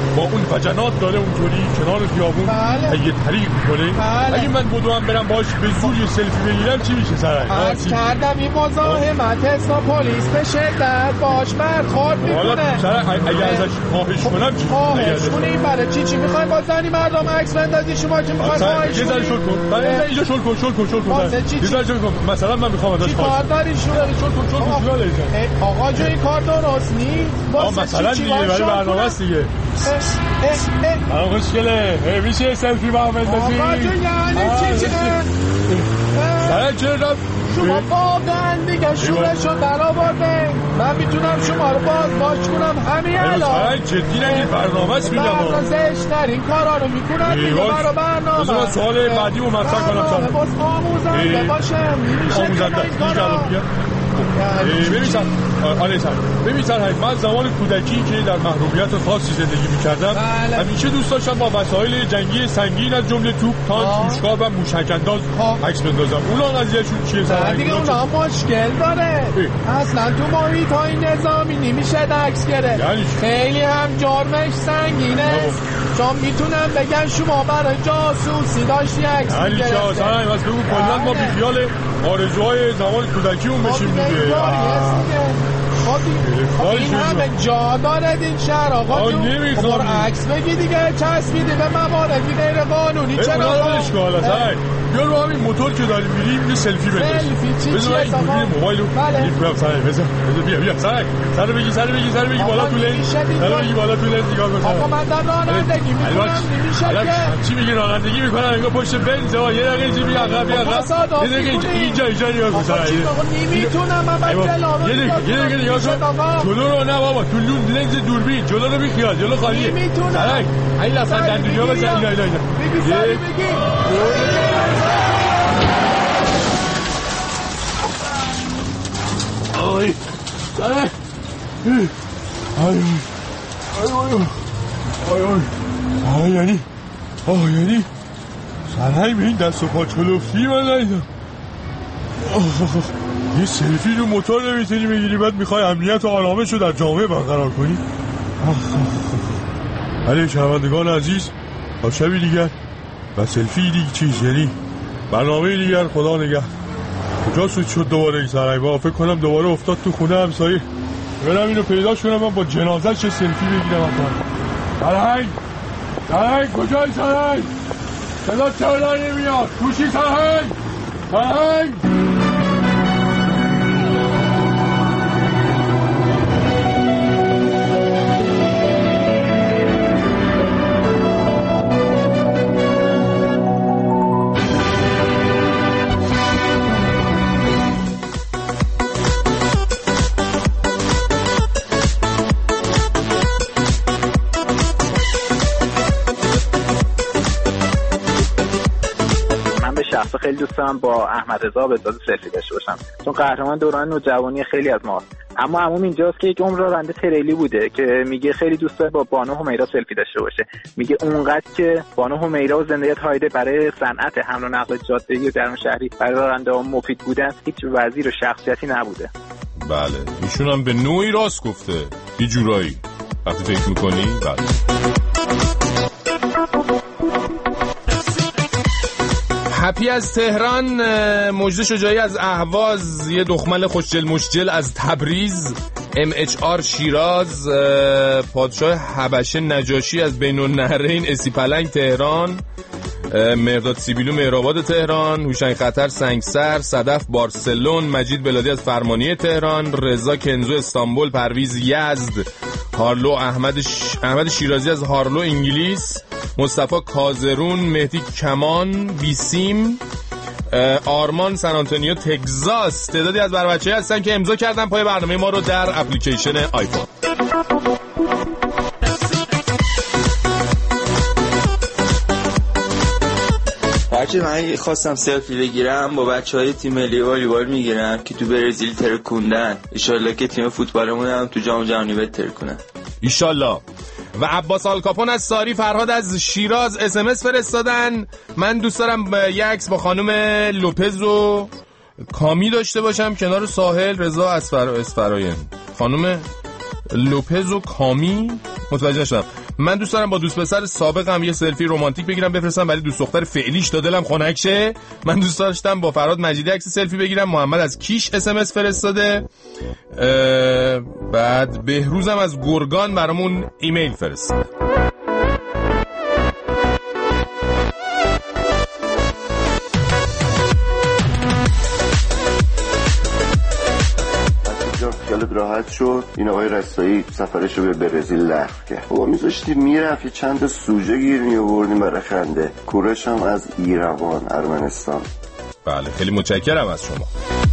با اون وجنات داره اونطوری کنار خیابون یه طریق میکنه. اگه من بدوام برم باش به زور یه سلفی بگیرم چی میشه سرک؟ از کردم این مزاحمت اسنا پلیس به شدت باش برخورد میکنه. سرک اگه ازش خواهش کنم چی؟ خواهش کنی برای چی چی میخواین با زنی مردم عکس بندازی شما که میخواین خواهش کنی؟ یه ذره شل کن. برای اینجا شل کن شل کن شل کن. یه ذره شل کن. مثلا من میخوام ازش خواهش. چی کار داری شل کن شل کن شل کن. آقا جو این کار درست نیست. مثلا دیگه برای برنامه است دیگه. آقا خوشگله میشه سلفی با هم بندازی؟ آقا جو یعنی چی چی؟ سرک چرا شما واقعا دیگه شورشو در آورده. من میتونم شما رو باز باش کنم همین الان. سرک جدی نگید برنامه است میگم. برنامه زشترین کارا رو میکنم دیگه برای برنامه. بذار من سوال بعدی رو مطرح کنم. برنامه باز آموزنده باشه. آموزنده ببینید آلیسان ببینید من زمان کودکی که در محرومیت خاصی زندگی می‌کردم همیشه دوست داشتم با وسایل جنگی سنگین از جمله توپ، تانک، موشکار و موشک انداز عکس بندازم. اونا قضیهشون چیه سر؟ دیگه اونا مشکل داره. اصلا تو محیط‌های نظامی نمیشه عکس گرفت. خیلی هم جرمش سنگینه. چون میتونم بگن شما برای جاسوسی داشتی عکس می‌گرفتی. یعنی چه اصلا واسه اون کلا ما بیخیال آرزوهای زمان کودکیمون بشیم دیگه. این همه جا داره این شهر آقا جون. برو عکس بگی دیگه چسبیده به مواردی غیر قانونی. چرا آقا بیا رو همین موتور که داریم میریم یه سلفی بندازیم. سلفی چی چیه اصلا؟ موبایلو میگم سرک بزن بیا بیا سرک سر بگی سر بگی سر بگی بالا تو لنز سر بگی بالا تو لنز نگاه کن. آقا من در رانندگی میکنم نمیشه که. چی میگی رانندگی میکنم انگار پشت بنز. یه دقیقه چی میگی عقب عقب. یه دقیقه اینجا اینجا نگاه کن سرک. نمیتونم من بعد یه دقیقه یه دقیقه نگاه کن. جلو رو نه بابا تو لنز دوربین جلو رو بی خیال جلو خالیه. سرک این لفظ در دنیا بزن اینا اینا اینا. بگی سر بگی. آی سرک آی آی آی آی آی یعنی آه یعنی سرک به این دست و پا چلوفتی من نایدم. یه سلفی رو موتور نمیتونی بگیری بعد میخوای امنیت و آرامش رو در جامعه برقرار کنی. علی شنوندگان عزیز تا شبی دیگر و سلفی دیگه چیز یعنی برنامه دیگر خدا نگه. کجا سود شد دوباره این سرک با فکر کنم دوباره افتاد تو خونه همسایه. برم اینو پیداش کنم من با جنازه چه سلفی بگیرم. سرک سرک کجایی سرک صدا چرا نمیاد توشی سرک سرک. خیلی دوست دارم با احمد رضا بهزاد سلفی داشته باشم چون قهرمان دوران نوجوانی خیلی از ما. اما عموم اینجاست که یک عمر راننده تریلی بوده که میگه خیلی دوست داره با بانو همیرا سلفی داشته باشه. میگه اونقدر که بانو همیرا و زندگی هایده برای صنعت حمل و نقل جاده‌ای و درون شهری برای راننده‌ها مفید بودن هیچ وزیر و شخصیتی نبوده. بله ایشون هم به نوعی راست گفته یه جورایی وقتی فکر میکنی. بله هپی از تهران، مجد شجاعی از اهواز، یه دخمل خوشجل مشجل از تبریز، ام اچ آر شیراز، پادشاه حبشه نجاشی از بین النهرین اسی پلنگ تهران، مرداد سیبیلو مهرآباد تهران، هوشنگ خطر سنگسر، صدف بارسلون، مجید بلادی از فرمانی تهران، رضا کنزو استانبول، پرویز یزد، هارلو احمد, ش... احمد شیرازی از هارلو انگلیس، مصطفی کازرون، مهدی کمان بیسیم، آرمان سن آنتونیو تگزاس. تعدادی از بر بچه‌ها هستن که امضا کردن پای برنامه ما رو در اپلیکیشن آیفون. هرچی من خواستم سلفی بگیرم با بچهای تیم ملی والیبال میگیرم که تو برزیل ترکوندن. ایشالله که تیم فوتبالمون هم تو جام جهانی بترکونن ایشالله. و عباس آلکاپون از ساری، فرهاد از شیراز اس ام اس فرستادن. من دوست دارم یه عکس با خانم لوپز و کامی داشته باشم کنار ساحل. رضا از اسفراین. خانم لوپز و کامی متوجه شدم. من دوست دارم با دوست پسر سابقم یه سلفی رمانتیک بگیرم بفرستم ولی دوست دختر فعلیش تا دلم خنک شه. من دوست داشتم با فراد مجیدی عکس سلفی بگیرم. محمد از کیش اس ام اس فرستاده. بعد بهروزم از گرگان برامون ایمیل فرستاده. خیالت راحت شد. این آقای رسایی سفرش رو به برزیل لغو کرد. بابا میذاشتی میرفت یه چند سوژه گیر میآوردیم برای خنده. کوروش هم از ایروان ارمنستان. بله خیلی متشکرم از شما.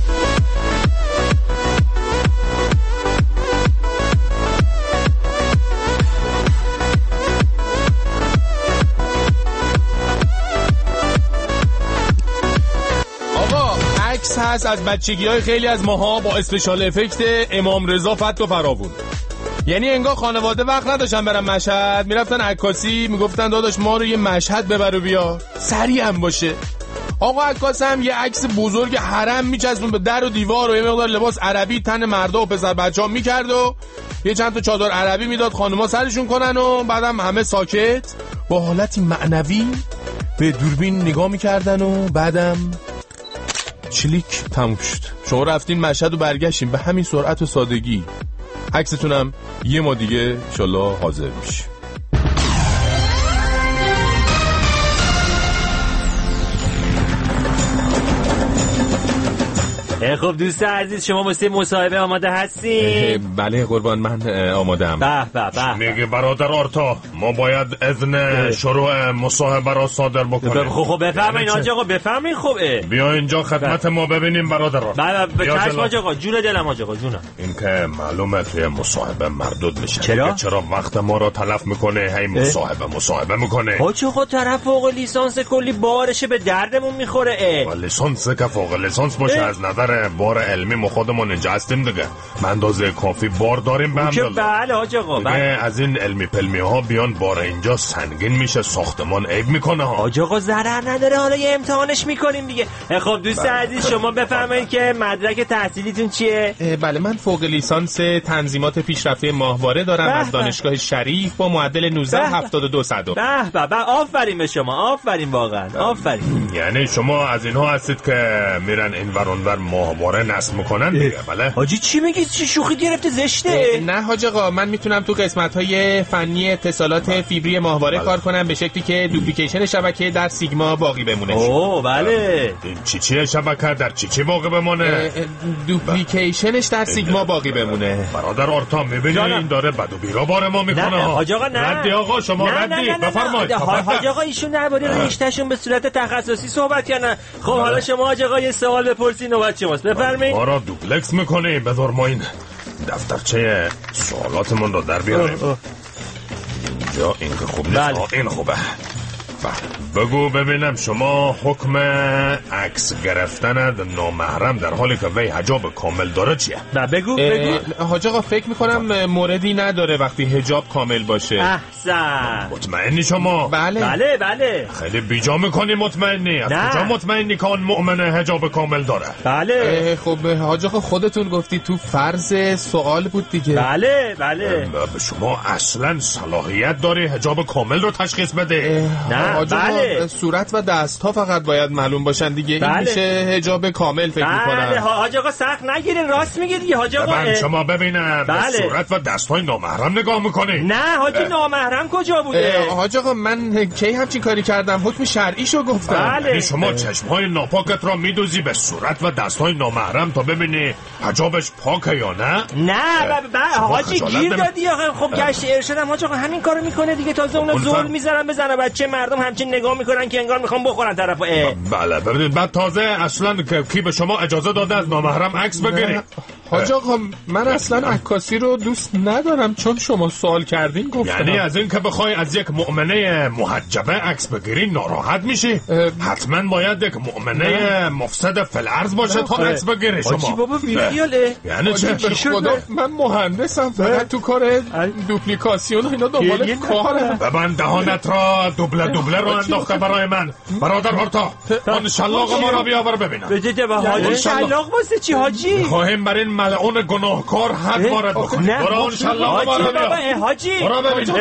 هست از بچگی های خیلی از ماها با اسپشال افکت امام رضا فت و فراوون. یعنی انگار خانواده وقت نداشتن برن مشهد، میرفتن عکاسی، میگفتن داداش ما رو یه مشهد ببر و بیا، سریع هم باشه. آقا عکاس هم یه عکس بزرگ حرم میچسبون به در و دیوار و یه مقدار لباس عربی تن مردا و پسر بچه‌ها میکرد و یه چند تا چادر عربی میداد خانوما سرشون کنن و بعدم همه ساکت با حالتی معنوی به دوربین نگاه میکردن و بعدم چلیک تموم شد. شما رفتین مشهد و برگشتین به همین سرعت و سادگی. عکستونم یه ما دیگه انشالله حاضر میشه. خب دوست عزیز شما واسه مصاحبه آماده هستی؟ بله قربان من آماده ام. به به به. میگه برادر آرتا ما باید اذن شروع مصاحبه را صادر بکنیم. خب خب بفرمایید حاج آقا بفرمایید. خب بیا اینجا خدمت ما ببینیم برادر آرتا. بله به چشم حاج آقا جون دلم حاج آقا جونم. این که معلومه توی مصاحبه مردود میشه. چرا؟ چرا وقت ما رو تلف میکنه هی مصاحبه مصاحبه میکنه. حاج آقا طرف فوق لیسانس کلی بارشه به دردمون میخوره. اه لیسانس که فوق لیسانس باشه از نظر بار علمی ما خودمون اینجا هستیم دیگه. به اندازه کافی بار داریم به همدلله. بله حاج آقا بله. از این علمی پلمی ها بیان بار اینجا سنگین میشه ساختمان عیب میکنه ها. حاج آقا ضرر نداره حالا یه امتحانش میکنیم دیگه. خب دوست بله. عزیز شما بفرمایید که مدرک تحصیلیتون چیه؟ بله من فوق لیسانس تنظیمات پیشرفته ماهواره دارم از دانشگاه شریف با معدل نوزده هفتاد و دو صد. به به به آفرین به شما آفرین واقعا آفرین. یعنی شما از اینها هستید که میرن این ور اون ور ماهواره نصب میکنن دیگه. بله حاجی چی میگی؟ چی شوخی گرفته زشته؟ نه حاج آقا من میتونم تو قسمت‌های فنی اتصالات فیبری ماهواره کار کنم به شکلی که دوپلیکیشن شبکه در سیگما باقی بمونه. اوه بله. این چی چیه شبکه در چی چی باقی بمونه؟ دوپلیکیشنش در سیگما باقی بمونه. برادر آرتا میبینی این داره بد و بیرا بار ما میکنه. نه حاج آقا نه. ردی آقا شما ردی بفرمایید. حاج آقا ایشون درباره رشتهشون به صورت تخصصی صحبت کردن. خب حالا شما حاج آقا یه سوال بپرسین نوبت شماست. بفرمایید. ما را دوپلکس میکنی بذار ما این دفترچه سوالاتمون رو در بیاریم. اینجا این که خوب نیست. این خوبه. بگو ببینم شما حکم عکس گرفتن نامحرم در حالی که وی حجاب کامل داره چیه؟ نه بگو بگو. حاج آقا فکر میکنم موردی نداره وقتی حجاب کامل باشه. احسن. مطمئنی شما؟ بله بله بله. خیلی بیجا میکنی مطمئنی؟ از کجا مطمئنی که اون مؤمن حجاب کامل داره؟ بله. خب حاج آقا خودتون گفتی تو فرض سوال بود دیگه. بله بله. شما اصلا صلاحیت داری حجاب کامل رو تشخیص بده؟ نه بله. صورت و دست ها فقط باید معلوم باشن دیگه. بله. این میشه حجاب کامل فکر بله. میکنم. بله حاج آقا سخت نگیرین راست میگه دیگه حاج آقا. من شما ببینم بله. صورت و دست های نامحرم نگاه میکنی؟ نه حاجی نامحرم کجا بوده؟ حاج آقا من کی همچین کاری کردم؟ حکم شرعیشو گفتم. بله. شما چشم های ناپاکت را میدوزی به صورت و دست های نامحرم تا ببینی حجابش پاکه یا نه؟ نه حاجی گیر دادی آقا. خب گشت ارشادم حاج آقا همین کارو میکنه دیگه. تازه اون ظلم میذارن بزنه بچه مردم همچین نگاه میکنن که انگار میخوام بخورن طرفو. بله ببینید بعد تازه اصلا کی به شما اجازه داده از نامحرم عکس بگیرید؟ حاج آقا من اصلا عکاسی رو دوست ندارم چون شما سوال کردین گفتم. یعنی از این که بخوای از یک مؤمنه محجبه عکس بگیری ناراحت میشی؟ حتما باید یک مؤمنه مفسد فی الارض باشه تا عکس بگیری شما. حاجی بابا ویدیوله. یعنی چه؟ به خدا من مهندسم فقط تو کار دوپلیکاسیون و اینا دنبال کارم. ببند دهانت را. دوبله دوبله رو انداخته برای من. برادر آرتا اون شلاق ما را بیاور ببینم. بجده با حاجی شلاق واسه چی حاجی؟ خواهیم بر این ملعون گناهکار حد وارد بکنیم. برای اون شلاق ما را بیاور. حاجی برای ببینم.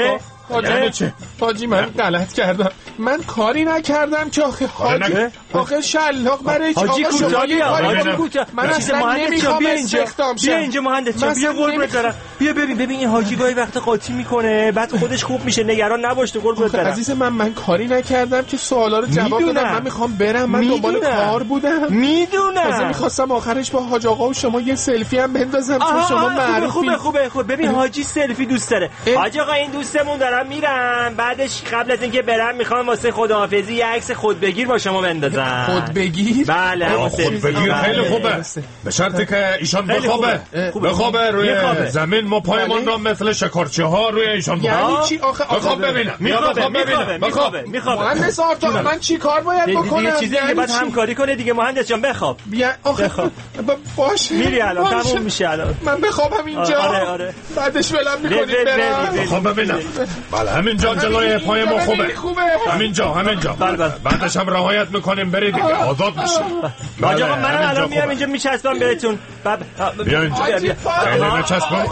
حاجی چه؟ حاجی من غلط کردم. من کاری نکردم که آخه حاجی آخه شلاق برای چی؟ حاجی کوتاهی حاجی کوتاه. من اصلا نمیخوام بیا اینجا. بیا اینجا مهندس جان. بیا قربونت برم. بیا ببین ببین این حاجی گاهی وقت قاطی میکنه بعد خودش خوب میشه نگران نباش تو قربونت برم. عزیز من من کاری نکردم که سوالا رو جواب بدم. من میخوام برم. من دنبال کار بودم. میدونم. تازه میخواستم آخرش با حاج آقا و شما یه سلفی هم بندازم چون شما معروفی. خوبه خوبه خوبه. ببین حاجی سلفی دوست داره. حاج آقا این دوستمون دارم میرم بعدش قبل از اینکه برم میخوام واسه خداحافظی یه عکس خود بگیر با شما بندازم. خود بگیر؟ بله خود بگیر خیلی خوبه به شرطی که ایشان بخوابه بخوابه روی زمین ما پایمان را مثل شکارچی ها روی ایشان بخوابه. یعنی چی آخه بخواب ببینم میخوابه ببینم میخوابه میخوابه. مهندس آرتا من چی کار باید بکنم؟ یه چیزی که بعد همکاری کنه دیگه مهندس جان بخواب. بیا آخه باشه میری الان تموم میشه الان. من بخوابم اینجا. آره آره. بعدش ولم میکنید برم. بخواب ببینم. بله همینجا جلوی پای ما خوبه. همینجا همینجا. بعدش هم رعایت میکنیم برید دیگه آزاد میشید. حاج آقا منم الان میام اینجا میچسبم بهتون. بیا اینجا. خیلی بچسبم.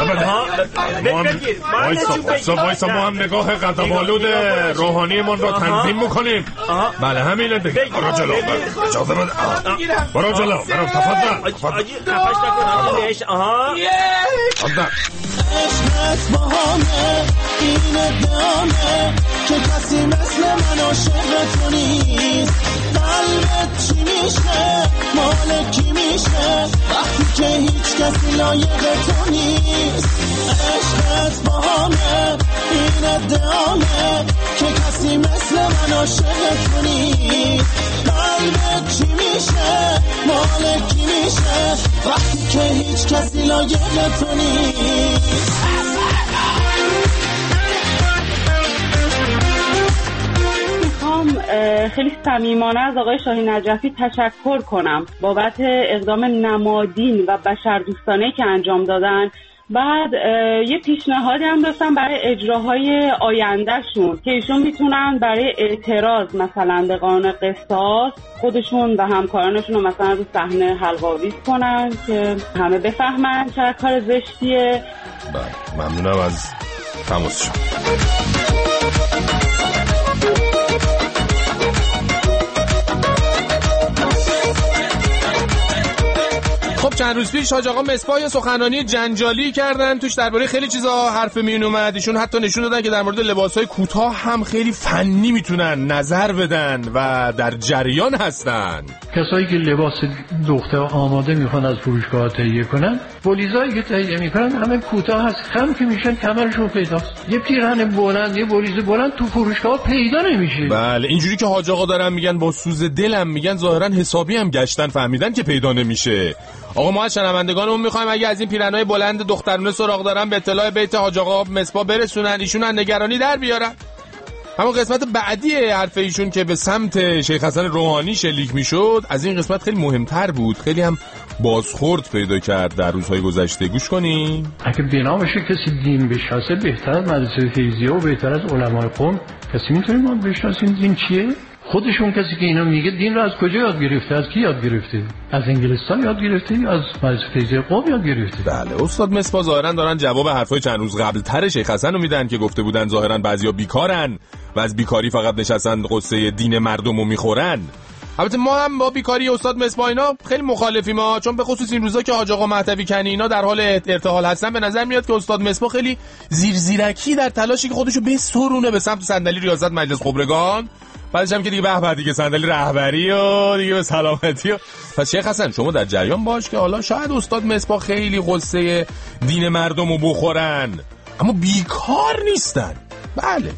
وایسا وایسا ما هم نگاه قدم‌آلود روحانیمون رو تنظیم میکنیم. بله همینه دیگه. برو جلو. اجازه بده. برو جلو. برو تفضل. حاجی خفش نکن بهش. آها. تفضل. عشقت با همه این ادامه که کسی مثل من عاشق تو نیست. قلبت چی میشه مال کی میشه وقتی که هیچ کسی لایق تو نیست. عشقت با همه این ادامه که کسی مثل من عاشق تو نیست. قلبت چی میشه مال کی میشه وقتی که هیچ کسی لایق تو نیست. خیلی صمیمانه از آقای شاهین نجفی تشکر کنم بابت اقدام نمادین و بشردوستانه که انجام دادن. بعد یه پیشنهادی هم داشتم برای اجراهای آیندهشون که ایشون میتونن برای اعتراض مثلا به قانون قصاص خودشون و همکارانشون رو مثلا رو صحنه حلق‌آویز کنن که همه بفهمن چه کار زشتیه. بله ممنونم از تماس شما. خب چند روز پیش حاج آقا مصباح یه سخنرانی جنجالی کردن توش درباره خیلی چیزا حرف میون اومد. ایشون حتی نشون دادن که در مورد لباسای کوتاه هم خیلی فنی میتونن نظر بدن و در جریان هستن. کسایی که لباس دختر آماده میخوان از فروشگاه تهیه کنن بولیزایی که تهیه میکنن همه کوتاه هست خم که میشن کمرشون پیداست. یه پیرهن بلند یه بولیز بلند تو فروشگاه پیدا نمیشه. بله اینجوری که حاج آقا دارن میگن با سوز دلم میگن ظاهرا حسابی هم گشتن فهمیدن که پیدا نمیشه. آقا ما از شنوندگانمون میخوایم اگه از این پیرهنای بلند دخترونه سراغ دارن به اطلاع بیت حاج آقا مصباح برسونن ایشون از نگرانی در بیارن. همون قسمت بعدی حرف ایشون که به سمت شیخ حسن روحانی شلیک میشد از این قسمت خیلی مهمتر بود. خیلی هم بازخورد پیدا کرد در روزهای گذشته. گوش کنیم. اگه بنا بشه کسی دین بشناسه بهتر از مدرسه فیضیه و بهتر از علمای قوم کسی میتونه ما بشناسیم دین چیه؟ خودشون کسی که اینا میگه دین رو از کجا یاد گرفته؟ از کی یاد گرفته؟ از انگلستان یاد گرفته یا از مدرسه فیضیه قوم یاد گرفته؟ بله استاد مصباح ظاهرا دارن جواب حرفای چند روز قبل تر شیخ حسن رو میدن که گفته بودن ظاهرا بعضیا بیکارن و از بیکاری فقط نشستن قصه دین مردم رو میخورن. البته ما هم با بیکاری استاد مصباح اینا خیلی مخالفیم ما، چون به خصوص این روزا که حاج آقا مهدوی کنی اینا در حال ارتحال هستن به نظر میاد که استاد مصباح خیلی زیرزیرکی در تلاشی که خودشو بسرونه به سمت صندلی ریاست مجلس خبرگان. بعدش هم که دیگه به به دیگه صندلی رهبری و دیگه به سلامتی و پس شیخ حسن شما در جریان باش که حالا شاید استاد مصباح خیلی قصه دین مردم رو بخورن اما بیکار نیستن. بله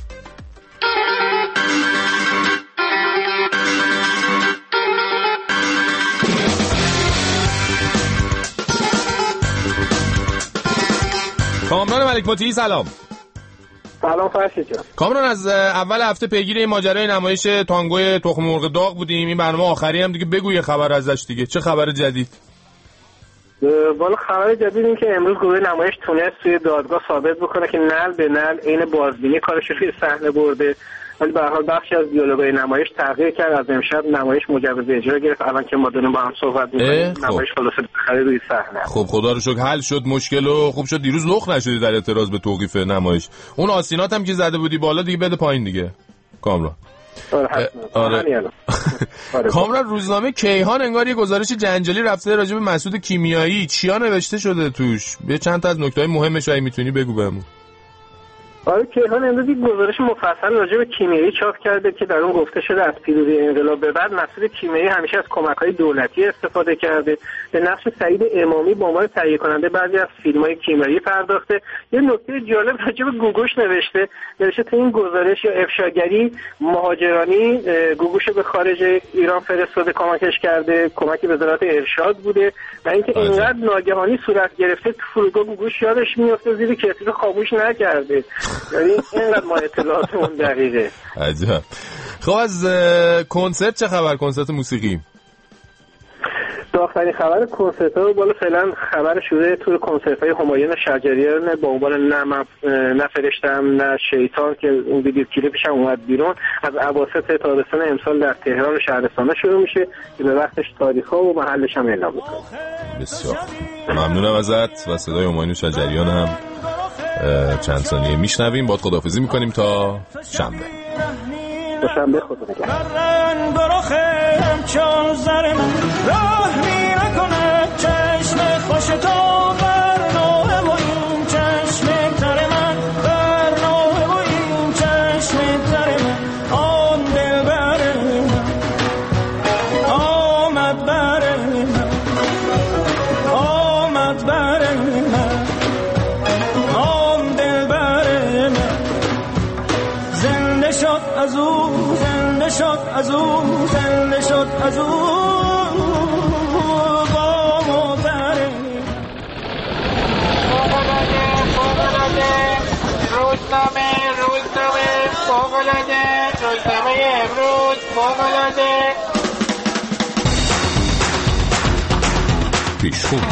کامران ملک مطیعی سلام. سلام فرشید جان. کامران از اول هفته پیگیر این ماجرای نمایش تانگوی تخم مرغ داغ بودیم. این برنامه آخری هم دیگه بگو یه خبر ازش دیگه. چه خبر جدید؟ والا خبر جدید این که امروز گروه نمایش تونست توی دادگاه ثابت بکنه که نل به نل عین بازبینی کارش روی صحنه برده ولی به هر حال بخشی از دیالوگای نمایش تغییر کرد. از امشب نمایش مجوز اجرا گرفت. الان که ما داریم با هم صحبت می‌کنیم نمایش خلاص بخره روی صحنه. خب خدا رو شکر حل شد مشکل و خوب شد. دیروز لخ نشدی در اعتراض به توقیف نمایش. اون آسینات هم که زده بودی بالا دیگه بده پایین دیگه. کامران. آره. کامران روزنامه کیهان انگار یه گزارش جنجالی رفته راجع به مسعود کیمیایی. چیا نوشته شده توش؟ به چند تا از نکته‌های مهمش اگه میتونی بگو بهمون. آره کیهان امروز یک گزارش مفصل راجع به کیمیایی چاپ کرده که در اون گفته شده از پیروزی انقلاب به بعد مسعود کیمیایی همیشه از کمک‌های دولتی استفاده کرده. به نقش سعید امامی به عنوان تهیه کننده بعضی از فیلم‌های کیمیایی پرداخته. یه نکته جالب راجع به گوگوش نوشته. نوشته تو این گزارش یا افشاگری مهاجرانی گوگوش به خارج ایران فرستاده کمکش کرده، کمک وزارت ارشاد بوده و اینکه اینقدر ناگهانی صورت گرفته تو فرودگاه گوگوش یادش میافته زیر کتری خاموش نکرده. یعنی اینقدر ما اطلاعاتمون دقیقه. عجب. خب از کنسرت چه خبر؟ کنسرت موسیقی آخرین خبر کنسرت ها بالا فعلا خبر شده تور کنسرت های همایون شجریان با عنوان نه نه فرشتم نه شیطان که اون ویدیو کلیپش هم اومد بیرون از اواسط تابستان امسال در تهران و شهرستان شروع میشه که به وقتش تاریخ ها و محلش هم اعلام میکنه. بسیار ممنونم ازت و صدای همایون شجریان هم چند ثانیه میشنویم. باید خداحافظی میکنیم تا شنبه. تا شنبه خدا نگهدار. از او زنده شد از او با مادره روزنامه روزنامه فوق‌العاده روزنامه امروز فوق‌العاده پیشخون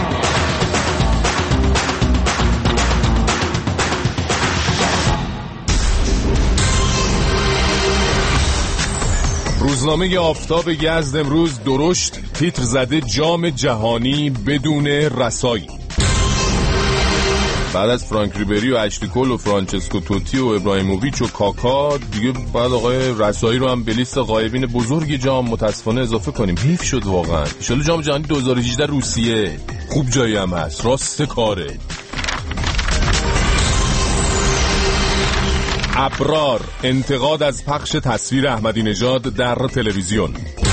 روزنامه آفتاب یزد امروز درشت تیتر زده جام جهانی بدون رسایی. بعد از فرانک ریبری و اشلی کول و فرانچسکو توتی و ابراهیموویچ و کاکا دیگه بعد آقای رسایی رو هم به لیست غایبین بزرگ جام متاسفانه اضافه کنیم. حیف شد واقعا. ان شاءالله جام جهانی دو هزار و هجده روسیه خوب جایی هم هست، راست کاره. ابرار انتقاد از پخش تصویر احمدی نژاد در تلویزیون.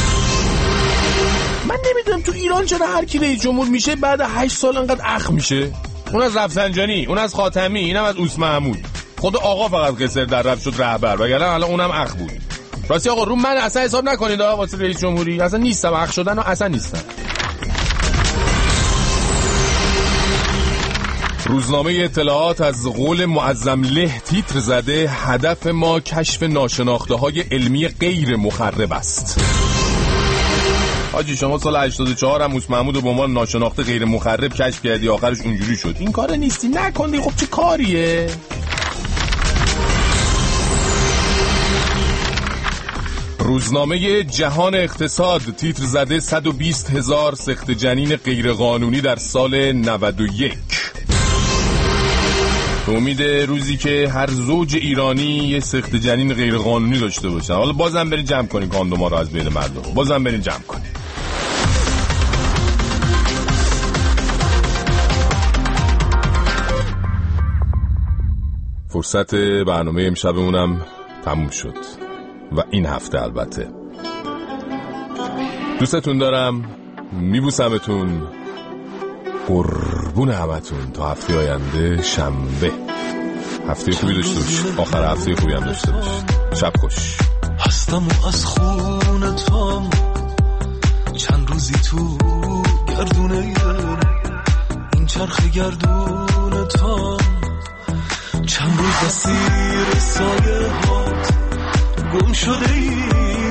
من نمیدونم تو ایران چرا هر کی رئیس جمهور میشه بعد هشت سال انقدر اخ میشه. اون از رفسنجانی، اون از خاتمی، اینم از اوس محمود. خود آقا فقط قصر در رفت شد رهبر وگرنه الان اونم اخ بود. راستی آقا رو من اصلا حساب نکنید آقا واسه رئیس جمهوری اصلا نیستم، اخ شدن و اصلا نیستم. روزنامه اطلاعات از قول معظم له تیتر زده هدف ما کشف ناشناخته های علمی غیر مخرب است. حاجی شما سال هشتاد و چهار هم موسی محمود رو به عنوان ناشناخته غیر مخرب کشف کردی آخرش اونجوری شد. این کار نیستی نکندی. خب چه کاریه؟ روزنامه جهان اقتصاد تیتر زده صد و بیست هزار سخت جنین غیرقانونی در سال نود و یک. امید روزی که هر زوج ایرانی یه سخت جنین غیر قانونی داشته باشه. حالا بازم برین جمع کنین کاندوما رو از بین مردم. بازم برین جمع کنین. فرصت برنامه امشبمونم تموم شد و این هفته البته. دوستتون دارم، میبوسمتون، قربون همتون تا هفته آینده شنبه. هفته خوبی داشته باش، آخر هفته خوبی هم داشته باش. شب خوش. هستم و از خون تام چند روزی تو گردونه این چرخ گردون تام چند روز اسیر سایه هات گم شده ای